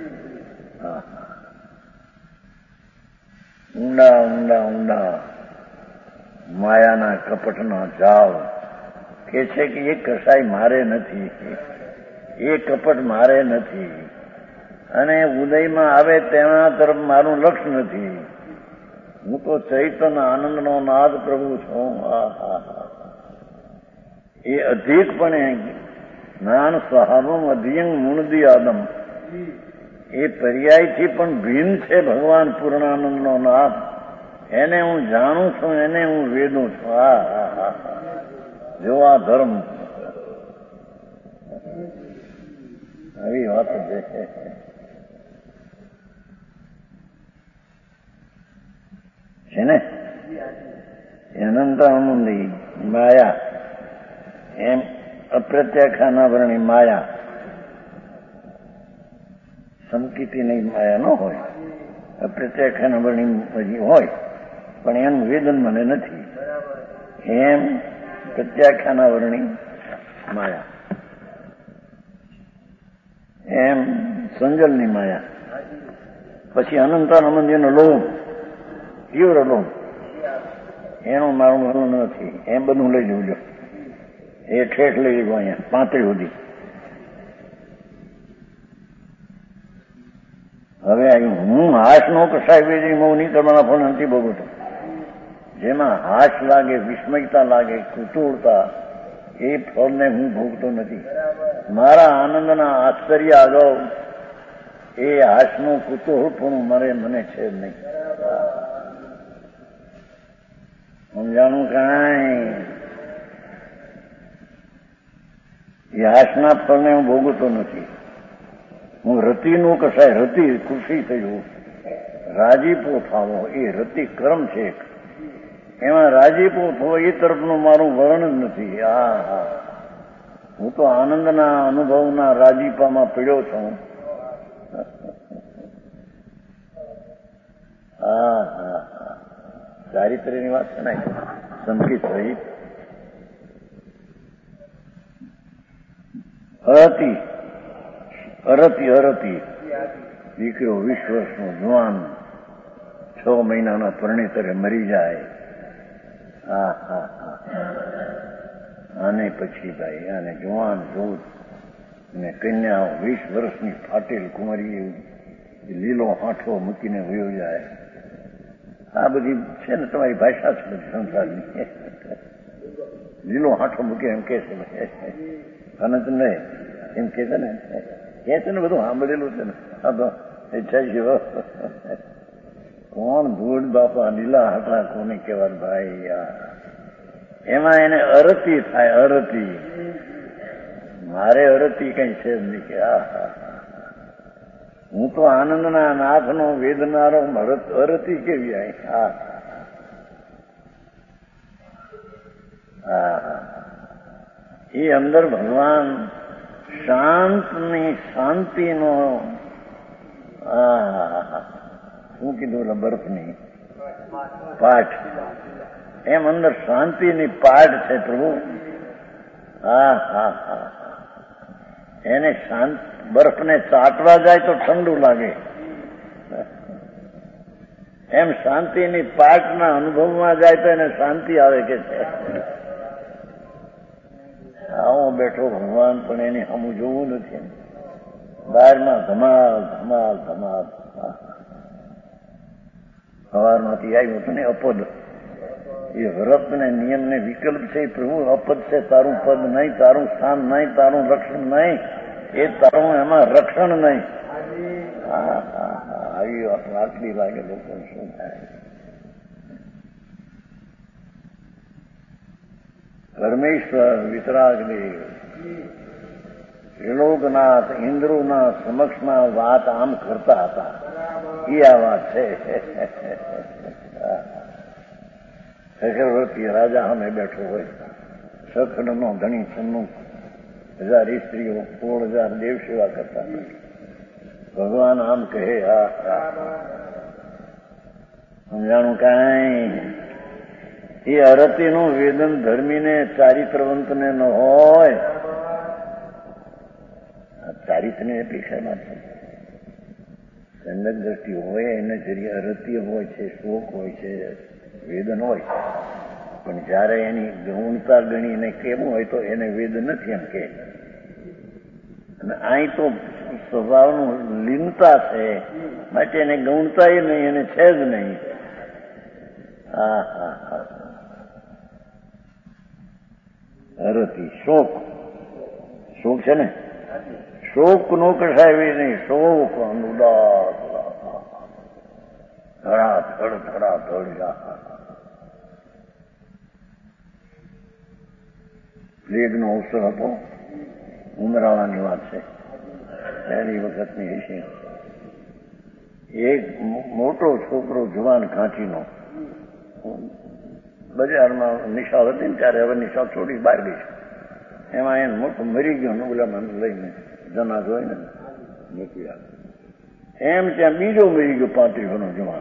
ઊંડા ઊંડા ઊંડા માયાના કપટના જાળ કે છે કે એ કસાય મારે નથી, એ કપટ મારે નથી, અને ઉદયમાં આવે તેના તરફ મારું લક્ષ્ય નથી. હું તો ચૈતન્ય આનંદનો નાદ પ્રભુ છું. એ અધિકપણે જ્ઞાન સ્વભાવમ અધિયંગ મૂળદી આદમ, એ પર્યાયથી પણ ભિન્ન છે ભગવાન પૂર્ણાનંદનો નાદ. એને હું જાણું છું, એને હું વેદું છું. જો આ ધર્મ આવી વાત છે ને. અનંત આનંદી માયા, એમ અપ્રત્યાખ્યાનાવરણી માયા, સંકિતિની માયા ન હોય, અપ્રત્યાખ્યાનાવરણી હોય પણ એનું વેદન મને નથી. એમ પ્રત્યાખ્યાનાવરણી માયા, એમ સંજલની માયા, પછી અનંતાનંદજીનો લોભ, તીવ્ર લોભ, એનું મારું ઘણું નથી, એમ બધું લઈ જવું જો, એ ઠેઠ લઈ જવું અહીંયા 35 સુધી. હવે હું હાશ નો કસાય વેચી મોહ નહીં કરવાના ફળ નથી ભોગવતો. જેમાં હાશ લાગે, વિસ્મયતા લાગે, કુતૂહળતા, એ ફળને હું ભોગતો નથી. મારા આનંદના આશ્ચર્ય આગળ એ હાશનું કુતૂહળપણું મને છે જ નહીં. સમજાણું કાંઈ? એ હાશના ફળને હું ભોગવતો નથી. હું રતિનું કસાય, રતિ ખુશી થયું, રાજીપો થાવો, એ રતિ કર્મ છે. એમાં રાજીપો થવો એ તરફનું મારું વર્ણ જ નથી. હા, હું તો આનંદના અનુભવના રાજીપામાં પીડ્યો છું. હા, ચારિત્ર્યની વાત છે ને, સંકિત રહી. અરતી દીકરો 20 વર્ષનો જુવાન 6 મહિનાના પરણેતરે મરી જાય. આને પછી ભાઈ આને જુવાન જોત અને કન્યા 20 વર્ષની ફાટેલ કુંવરી લીલો હાંઠો મૂકીને વયો જાય. આ બધી છે ને તમારી ભાષા છે બધી સંસારની. લીલો હાંઠો મૂકે એમ કે છે અનંત નહીં એમ કે છે ને, કે છે ને બધું સાંભળેલું છે ને. હા તો ઈચ્છા છે કોણ ધૂળ બાપા લીલા હાટા કોને કહેવાય ભાઈ? એમાં એને અરતી થાય, અરતી. મારે અરતી કઈ છે જ નહીં કે હું તો આનંદના નાથનો વેદનારો અરતી કેવી આવી. એ અંદર ભગવાન શાંતની શાંતિનો શું કીધું બરફની પાઠ, એમ અંદર શાંતિની પાઠ છે પ્રભુ. એને શાંત બરફને ચાટવા જાય તો ઠંડુ લાગે, એમ શાંતિની પાઠના અનુભવમાં જાય તો એને શાંતિ આવે કે છે. હું બેઠો ભગવાન પણ એની હમું જોવું નથી. બહારમાં ધમાલ ધમાલ ધમાલ. સવારમાંથી આવ્યું હતું ને અપદ, એ વ્રત ને નિયમ ને વિકલ્પ છે. પ્રભુ અપદ છે, તારું પદ નહીં, તારું સ્થાન નહીં, તારું રક્ષણ નહીં, એ તારું એમાં રક્ષણ નહીં. આવી આટલી લાગે લોકો શું થાય? પરમેશ્વર વિતરાગદેવ ત્રિલોકનાથ ઇન્દ્રના સમક્ષમાં વાત આમ કરતા હતા. એ આ વાત છે. ચક્રવર્તી રાજા સામે બેઠો હોય, સખંડનો ધણી સન્મુખ, 1000 સ્ત્રીઓ, 16,000 દેવ સેવા કરતા. ભગવાન આમ કહે, સમજાણું કાંઈ? એ અરતીનું વેદન ધર્મીને ચારિત્રવંતને ન હોય. ચારિત્રની અપેક્ષામાં છે. સંગત દ્રષ્ટિ હોય એને જરી અરતી હોય છે, શોક હોય છે, વેદન હોય છે. પણ જયારે એની ગૌણતા ગણીને કેવું હોય તો એને વેદ નથી એમ કે. અને અહીં તો સ્વભાવનું લીનતા છે, માટે એને ગૌણતા એ નહીં, એને છે જ નહીં. અરતી શોક, શોક છે ને, શોક નો કસાય નહીં. શોક ઉદાસ ધડા. પ્લેગનો અવસર હતો, ઉમરાળાની વાત છે, પહેલી વખતની વિશે. એક મોટો છોકરો જુવાન ઘાંચીનો બજારમાં નિશાળ હતી ને ત્યારે, હવે નિશાળ છોડી બહાર ગઈ છે. એમાં એને મોટો મરી ગયો નબળામાં લઈને જનાજ હોય ને મૂકી આવે. એમ ત્યાં બીજો મરી ગયો 35 વર્ષનો જવાન.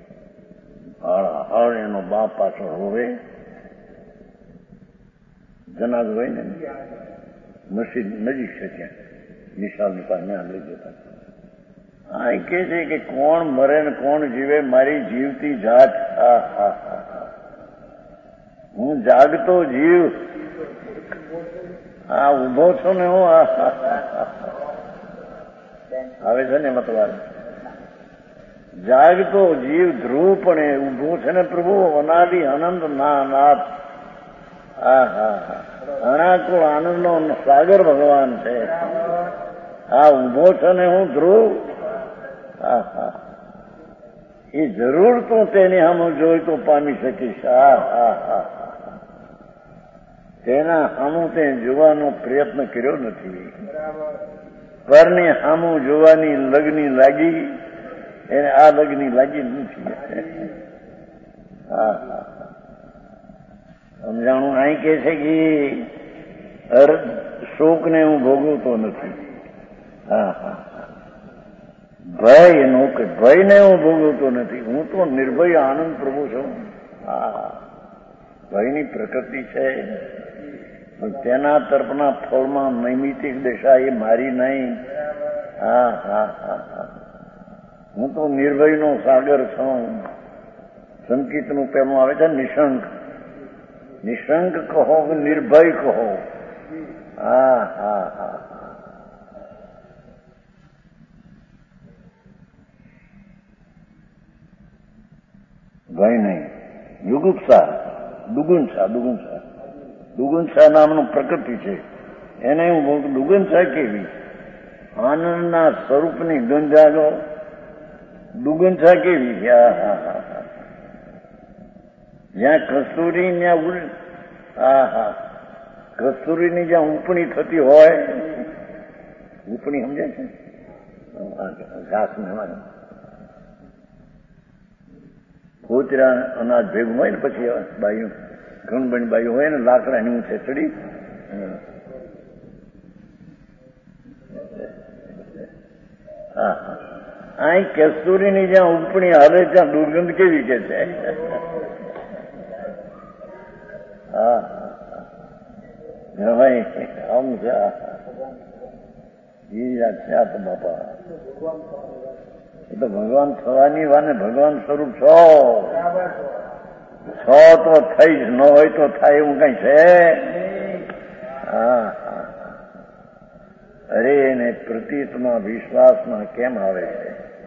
હળ એનો બાપ પાછળ હોવે જનાજ હોય ને મસ્જિદ નજીક છે ત્યાં નિશાળની પાસે ત્યાં લઈ જતા. આ કે છે કે કોણ મરે ને કોણ જીવે મારી જીવતી જાત. હું જાગતો જીવ. આ ઉભો છો ને હું આવે છે ને મતલબ જાગતો જીવ ધ્રુવ પણ એ ઉભો છે ને પ્રભુ અનાદિ અનંત ના નાથ. અણાકુળ આનંદનો સાગર ભગવાન છે. આ ઉભો છે ને હું ધ્રુવ. એ જરૂર તો તેની સામે જોઈ તો પામી શકીશ. તેના સામું તે જોવાનો પ્રયત્ન કર્યો નથી. પરની સામું જોવાની લગની લાગી એને આ લગની લાગી નથી. સમજાણું અહીં કે છે કે શોકને હું ભોગવતો નથી. ભયને હું ભોગવતો નથી. હું તો નિર્ભય આનંદ પ્રભુ છું. ભયની પ્રકૃતિ છે પણ તેના તરફના ફળમાં નૈમિતિક દશા એ મારી નહીં. હું તો નિર્ભયનો સાગર છું. સંકિતનું પેલું આવે છે નિશંક. નિશંક કહો કે નિર્ભય કહો. ભય નહીં. યુગુપ્સા દુગુંસા નામનું પ્રકૃતિ છે. એને હું બહુ દુગુંસા કેવી આનંદના સ્વરૂપની ગંજાગો. દુગુંસા કેવી જ્યાં કસ્તુરી ત્યાં કસ્તુરીની જ્યાં ઉપણી થતી હોય. ઉપણી સમજાય છે ઘાસ ને કોતરા અનાજ ભેગું હોય ને પછી બાયું ઘણબણી બાયું હોય ને લાકડાની ઊંચે ચડી અહીં કસ્તુરીની જ્યાં ઉપણી હાલે ત્યાં દુર્ગંધ કેવી કે છે. ભાઈ આમ છે એ વાત છે. આ તો બાપા એ તો ભગવાન થવાની વાને ભગવાન સ્વરૂપ છો તો થઈ જ ન હોય તો થાય એવું કઈ છે. અરે એને પ્રતીતમાં વિશ્વાસમાં કેમ આવે છે.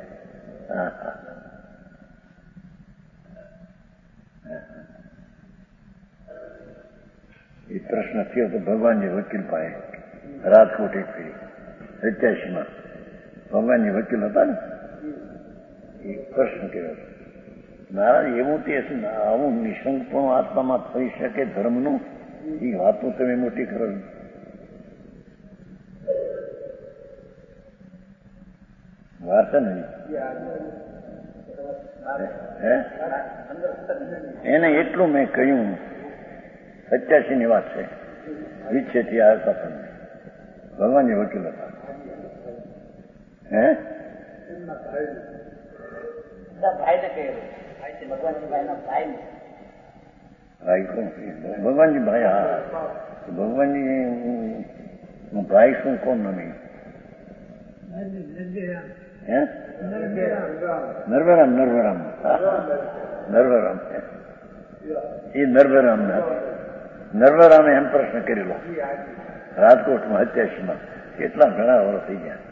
એ પ્રશ્ન થયો તો ભગવાનજી વકીલ પાસે રાજકોટ એક ફેરી 87 ભગવાનજી વકીલ હતા ને એ પ્રશ્ન કર્યો મહારાજ એવું તે આવું નિશંક પણ આત્મામાં થઈ શકે ધર્મનું એ વાતો તમે મોટી કરો. વાર્તા ને એને એટલું મેં કહ્યું 87 ની વાત છે. વિચ્છેથી આવ્યા હતા ભગવાનજી વકીલ હતા. ભગવાનજી ભાઈ ભગવાનજી ભાઈ શું કોણ નહીં નરવરામ એ નરવરામે એમ પ્રશ્ન કરેલો રાજકોટમાં 87 કેટલા ઘણા વર્ષ થઈ ગયા.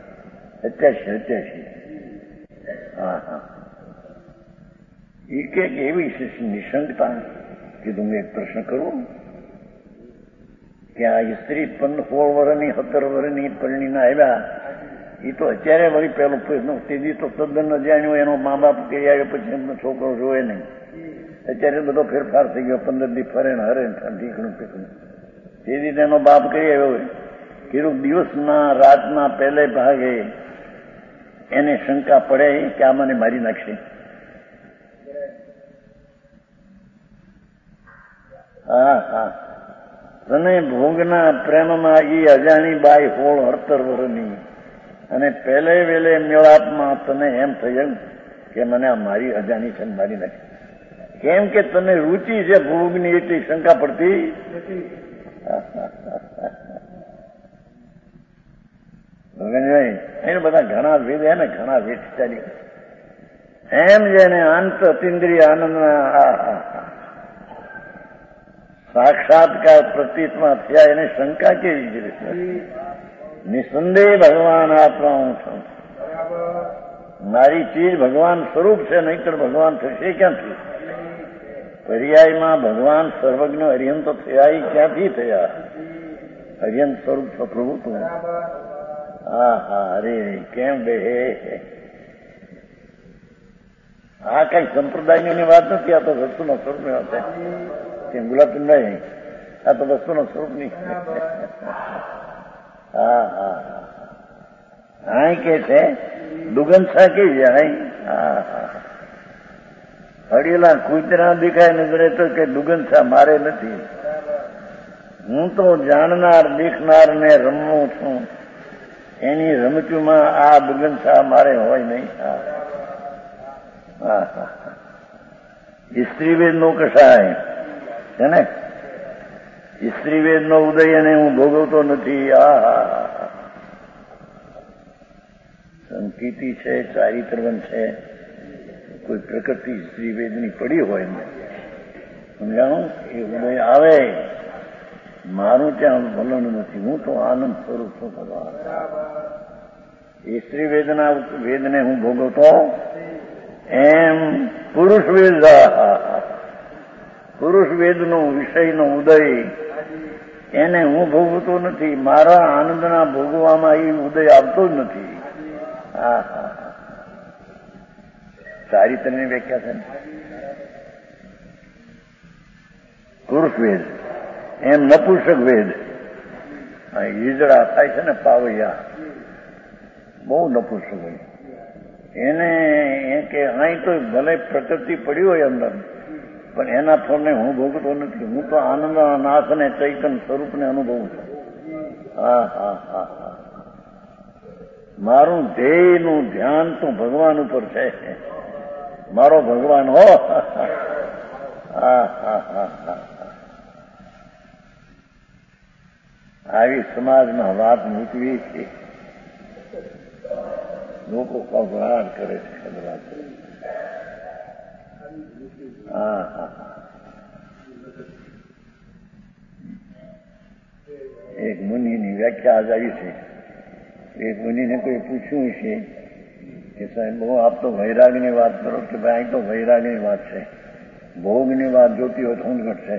87 એ કે એવી નિશંકતા કીધું મેં એક પ્રશ્ન કરું કે આ સ્ત્રી 16 વર્ષની 17 વર્ષની પરણીને આવ્યા એ તો અત્યારે વળી પેલો પ્રશ્ન સીધી તો તદ્દન ન જાણ્યું એનો મા બાપ કરી આવ્યો પછી એમનો છોકરો જોવે નહીં. અત્યારે બધો ફેરફાર થઈ ગયો. 15 દી ફરે ને હરે ઠીકણું પીકણું સીધી તેનો બાપ કરી આવ્યો હોય કીધું દિવસના રાતના પહેલે ભાગે એને શંકા પડે કે આ મને મારી નાખશે. તને ભોગના પ્રેમમાં એ અજાણી બાઈ 17 વર્ષની અને પહેલે વેલે મેળાપમાં તને એમ થયું કે મને આ મારી અજાણી છે મારી નાખી. કેમ કે તને રુચિ છે ભોગની એટલી શંકા પડતી ભગવાનભાઈ એને બધા ઘણા વેદ ને ઘણા વેદ ચાલી એમ જેને અંત અતિન્દ્રિય આનંદના સાક્ષાત્કાર પ્રતીતમાં થયા એને શંકા કેવી જ રીતે નિસંદેહ ભગવાન આત્મા હું છું. મારી ચીજ ભગવાન સ્વરૂપ છે, નહીતર ભગવાન થશે ક્યાંથી? પર્યાયમાં ભગવાન સર્વજ્ઞ અરિહંત થયા ક્યાંથી થયા? અરિહંત સ્વરૂપ છો પ્રભુ તું. હા હા, અરે કેમ બે આ કઈ સંપ્રદાયની વાત નથી, આ તો વસ્તુનો સ્વરૂપની વાત છે. કેમ ગુલાબચંદભાઈ, આ તો વસ્તુનો સ્વરૂપની. હા હા હા, કે છે દુગંસા કેવી જાય? હા હા, હળેલા કૂતરા દેખાય નજરે તો કે દુગંસા મારે નથી. હું તો જાણનાર દેખનાર ને રમવું છું, એની રમચુમાં આ દુગંસા મારે હોય નહીં. હા હા, સ્ત્રીવેદ નો કસાય છે ને, સ્ત્રીવેદ નો ઉદય અને હું ભોગવતો નથી. સંકિતિ છે, ચારિત્રવન છે, કોઈ પ્રકૃતિ સ્ત્રીવેદની પડી હોય ને સમજાણું એ ઉદય આવે, મારું ત્યાં વલણ નથી. હું તો આનંદ સ્વરૂપ છું ભગવાન. એ સ્ત્રીવેદના વેદને હું ભોગવતો એમ પુરુષ વેદ, પુરુષ વેદનો વિષયનો ઉદય એને હું ભોગવતો નથી. મારા આનંદના ભોગવામાં એ ઉદય આવતો જ નથી. હા હા, ચારિત્રની વ્યાખ્યા છે ને પુરુષ વેદ, એમ નપુંસક વેદ. ઈજડા થાય છે ને પાવૈયા, બહુ નપુંસક હોય. એને કે અહીં તો ભલે પ્રકૃતિ પડી હોય અંદર, પણ એના ફળને હું ભોગતો નથી. હું તો આનંદના નાથ ને ચૈતન્ય સ્વરૂપને અનુભવું છું. હા હા હા હા, મારું ધ્યેયનું ધ્યાન તો ભગવાન ઉપર છે. મારો ભગવાન હો. હા હા હા હા, આવી સમાજમાં વાત મૂકવી છે. લોકો કબરાટ કરે છે, કબરાટ કરે. હા હા, એક મુનિની વ્યાખ્યા આજ આવી છે. એક મુનિને કોઈ પૂછ્યું છે કે સાહેબ બહુ આપ તો વૈરાગની વાત કરો કે ભાઈ અહીં તો વૈરાગની વાત છે, ભોગની વાત જોતી હોય તો ઊંઘ ઘટશે.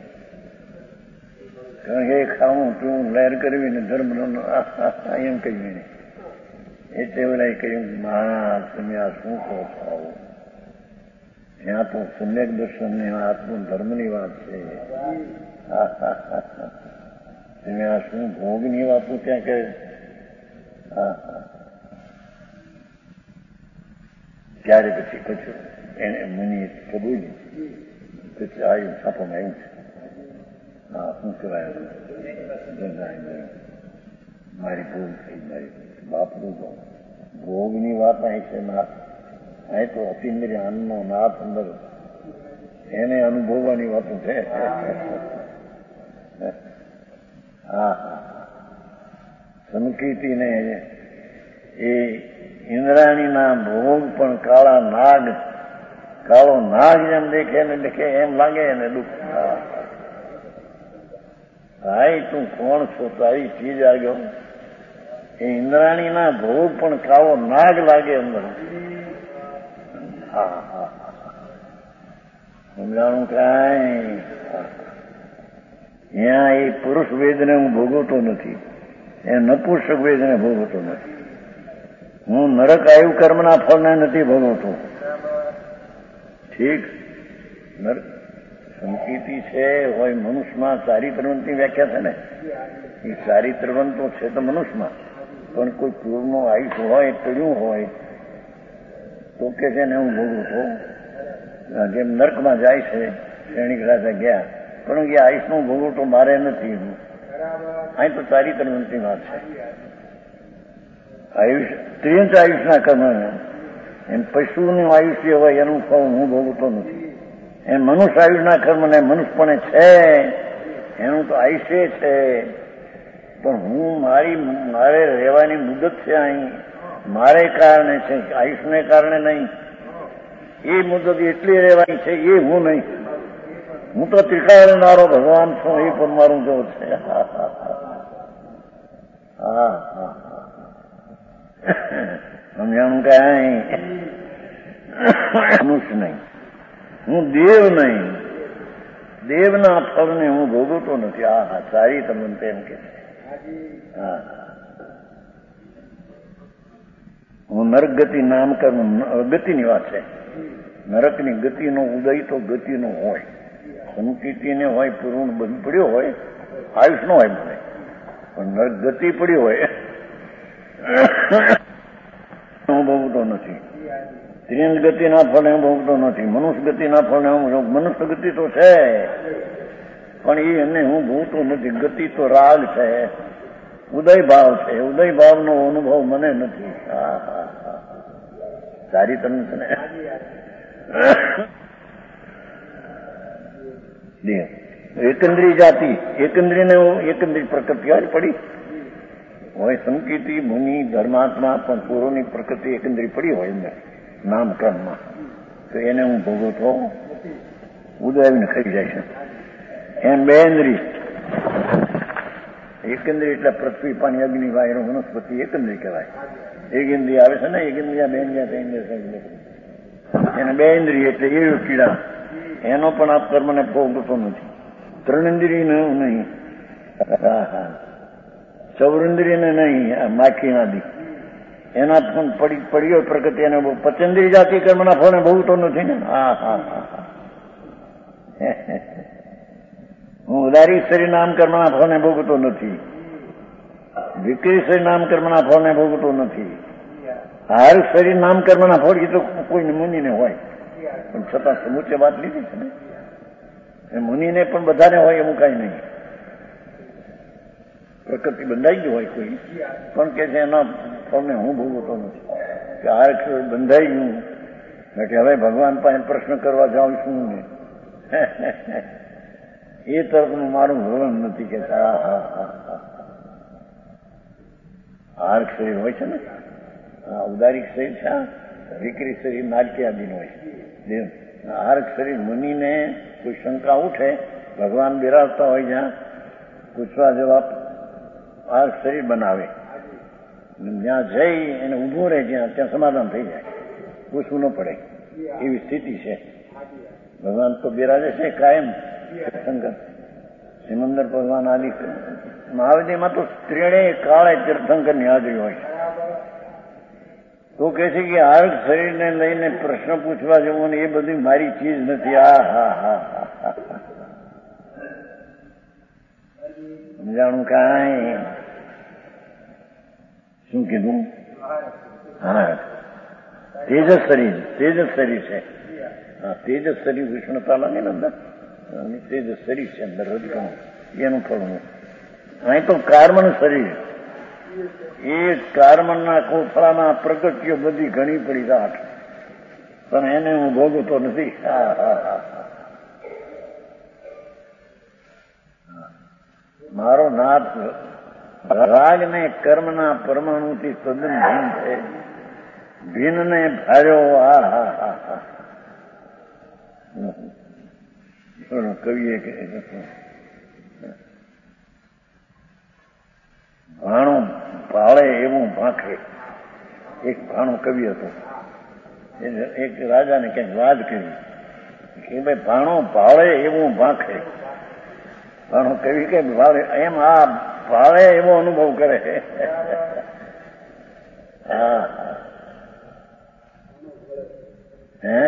કારણ કે ખાવું પીવું લહેર કરવી ને ધર્મ એમ કહ્યું નહીં. એટલે ઓલા કહ્યું મહારાજ તમે આ શું કહો છો? ત્યાં તો સમ્યક દર્શનની વાત, ધર્મની વાત છે. તમે આ શું ભોગની વાતો ત્યાં કહે? ત્યારે પછી કચ્છું એને મુનિ કબૂલ્યું. પછી આવ્યું છાપામાં આવ્યું છે. હા, શું કહેવાય, મારી ભૂલ થઈ, મારી બાપનું ભોગની વાત અહીં છે. નાથ અહીં તો અતિન્દ્રિય આનંદનો નાથ અંદર એને અનુભવવાની વાતો છે. હા હા, સંકિતિને એ ઇન્દ્રાણીના ભોગ પણ કાળા નાગ, કાળો નાગ જેમ દેખે ને દેખે એમ લાગે એને દુઃખ. ભાઈ તું કોણ છો? તારી ચીજ આવ્યો. એ ઇન્દ્રાણીના ભોગ પણ કાળો નાગ લાગે અંદર. હા હા, સમજાણું કાંઈ? ત્યાં એ પુરુષ વેદને હું ભોગવતો નથી, એ નપુંસક વેદને ભોગવતો નથી. હું નરક આયુ કર્મના ફળને નથી ભોગવતો. ઠીક, નરક સંકિતિ છે હોય મનુષ્યમાં. ચારિત્રવંતની વ્યાખ્યા છે ને, એ ચારિત્રવંત તો છે તો મનુષ્યમાં, પણ કોઈ પૂર્વનું આયુષ્ય હોય, ટળ્યું હોય તો કે છે ને હું ભોગવું છું. જેમ નર્કમાં જાય છે, શ્રેણીક રાજા ગયા, પણ એ આયુષનું ભોગવું તો મારે નથી. અહીં તો ચારિત્રવંતની વાત છે. આયુષ ત્રિંચ આયુષના કર્મ, એમ પશુનું આયુષ્ય હોય એનું ફળ હું ભોગવતો નથી. એમ મનુષ્ય આયુષના કર્મને મનુષ્યપણે છે એનું તો આયુષ્ય છે, પણ હું મારે રહેવાની મુદત છે અહીં, મારે કારણે છે, આયુષ્યને કારણે નહીં. એ મુદત એટલી રહેવાની છે, એ હું નહીં. હું તો ત્રિકાળનારો ભગવાન છું, એ પણ મારું જો છે. હા હા સમજાણું કઈ મનુષ્ય નહીં, હું દેવ નહીં. દેવના ફળને હું ભોગવતો નથી. આ હા સારી તમને તેમ કે હા હું નરક ગતિ નામ કર્મ ગતિની વાત છે. નરકની ગતિનો ઉદય તો ગતિનો હોય, સંકિતિને હોય, પૂર્ણ બંધ પડ્યો હોય, આયુષ નો હોય મને, પણ નરક ગતિ પડી હોય હું ભોગવતો નથી. ત્રિંજ ગતિના ફળને હું ભોગવતો નથી. મનુષ્ય ગતિના ફળને હું મનુષ્ય ગતિ તો છે, પણ એને હું ભોગવતો નથી. ગતિ તો રાગ છે, ઉદય ભાવ છે. ઉદય ભાવનો અનુભવ મને નથી. હા હા હા સારી તમને છે ને. એકંદરી જાતિ, એકંદરી પ્રકૃતિ જ પડી હોય. સંકિતિ મુનિ ધર્માત્મા પણ પૂર્વની પ્રકૃતિ એકંદરી પડી હોય અંદર નામક્રમમાં, તો એને હું ભોગવતો ઉદયને ખાઈ જાય છે. એમ બે ઇન્દ્રિય એકંદરી એટલે પૃથ્વી પાણી અગ્નિ વાયુ વનસ્પતિ એકંદરી કહેવાય. એક ઇન્દ્રિય આવે છે ને, એક ઇન્દ્રિયા બે ઇન્દ્રિયા એને બે ઇન્દ્રિય એટલે એ કીડા, એનો પણ આપ કર્મને ભોગવતો નથી. ત્રણ ઇન્દ્રિયને નહીં, ચૌરિન્દ્રિયને નહીં, માખીના દી એના પણ પડી હોય પ્રગતિ. એને પચેન્દ્રિય જાતિ કર્મના ફળને ભોગવતો નથી ને. હા હા હા હું ઉદારી શરીર નામ કર્મના ફળને ભોગવતો નથી. વિક્રી શરીર નામ કર્મના ફળને ભોગવતો નથી. હાર શરીર નામ કર્મના ફળ એ તો કોઈને મુનિને હોય, પણ છતાં સમૂચે વાત લીધી છે ને. એ મુનિને પણ બધાને હોય એવું કઈ નહીં. પ્રકૃતિ બંધાઈ ગયું હોય કોઈ, પણ કે છે એના ફળને હું ભોગવતો નથી. કે હાર બંધાઈ ગયું એટલે હવે ભગવાન પાસે પ્રશ્ન કરવા જાઉં છું ને એ તરફનું મારું વલણ નથી. કે હા હા હા હાર શરીર હોય છે ને, ઉદારિક શરીર છે, વિકરી શરીર નારકી આદિનું હોય. હાર્ક શરીર મુનિને કોઈ શંકા ઉઠે, ભગવાન બિરાજતા હોય જ્યાં પૂછવા જવાબ હાર્ક શરીર બનાવે. જ્યાં જઈ એને ઊભું રહે ત્યાં સમાધાન થઈ જાય, પૂછવું ન પડે એવી સ્થિતિ છે. ભગવાન તો બિરાજે છે કાયમ. તીર્થંકર સિમંદર ભગવાન આદિ મહાવીરમાં તો ત્રણેય કાળે તીર્થંકરની હાજરી હોય છે. તો કહે છે કે હાર્ક શરીરને લઈને પ્રશ્ન પૂછવા જવું ને એ બધી મારી ચીજ નથી. હા હા હા હા સમજાણું કાંઈ શું કીધું? હા તેજસ શરીર છે. હા તેજસ શરીર વિષ્ણુતા લાગે ને અંદર, તેજસ શરીર છે અંદર રજકણું, એનું ફળનું. અહીં તો કાર્મનું શરીર, એ કાર્મના કોથળામાં પ્રગતિઓ બધી ઘણી પડી રાખ, પણ એને હું ભોગવતો નથી. હા હા હા મારો નાથ રાગ ને કર્મના પરમાણુથી તદ્દન ભિન્ન છે. ભિન્નને ભાર્યો. હા હા હા હા કવિએ કે ભાણું ભાળે એવું ભાંખે. એક ભાણું કવિ હતો, એક રાજાને ક્યાંક વાત કરી કે ભાઈ ભાણું ભાળે એવું ભાંખે. ભાણું કવિ કે ભાળે એમ આ ભાળે એવો અનુભવ કરે. હા હે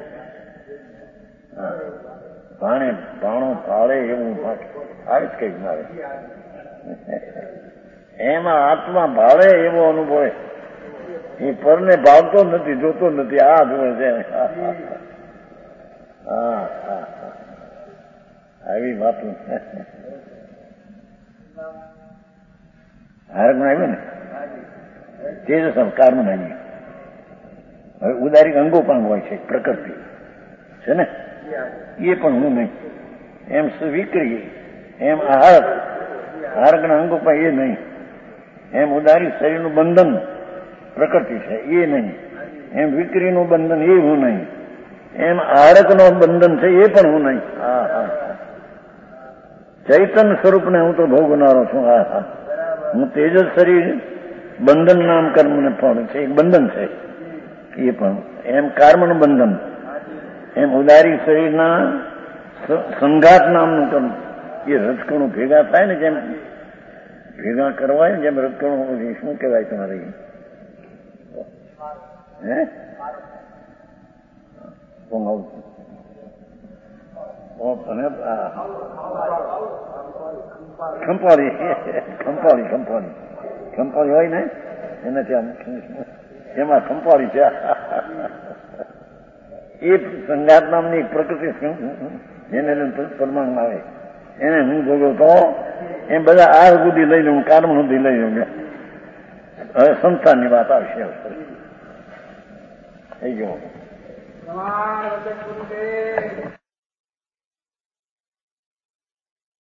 ભાણું ભાળે એવું ભાંખે. આવી જ કઈક મારે એમાં આત્મા ભાવે એવો અનુભવ. એ પરને ભાવતો નથી, જોતો નથી. આ જોવે છે. હા હા આવી વાતો હારકમાં આવ્યું ને તેજસ કાર્મન આવી. હવે ઉદારીક અંગોપાંગ હોય છે પ્રકૃતિ છે ને, એ પણ હું નહીં. એમ વિક્રી એમ હારકના અંગો પણ એ નહીં. એમ ઉદારી શરીરનું બંધન પ્રકૃતિ છે એ નહીં. એમ વિક્રીનું બંધન એ હું નહીં. એમ હારકનો બંધન છે એ પણ હું નહીં. હા હા ચૈતન સ્વરૂપને હું તો ભોગવનારો છું. હા હા હું તેજ શરીર બંધન નામ કર્મને પણ છે એક બંધન છે એ પણ. એમ કર્મનું બંધન એમ ઉદારી શરીરના સંઘાત નામનું કર્મ એ રજકણું ભેગા થાય ને જેમ ભેગા કરવાય ને જેમ રજકણું શું કહેવાય તમારે હે ખંપાળી હોય ને એને ત્યાં એમાં ખંપાળી છે એ સંઘાત નામની એક પ્રકૃતિ જેને પરમાણુ આવે એને હું ભોગવતો એમ બધા આ સુધી લઈ લઉં કર્મ સુધી લઈ લઉં. હવે સંસ્થાનની વાત આવશે થઈ ગયો.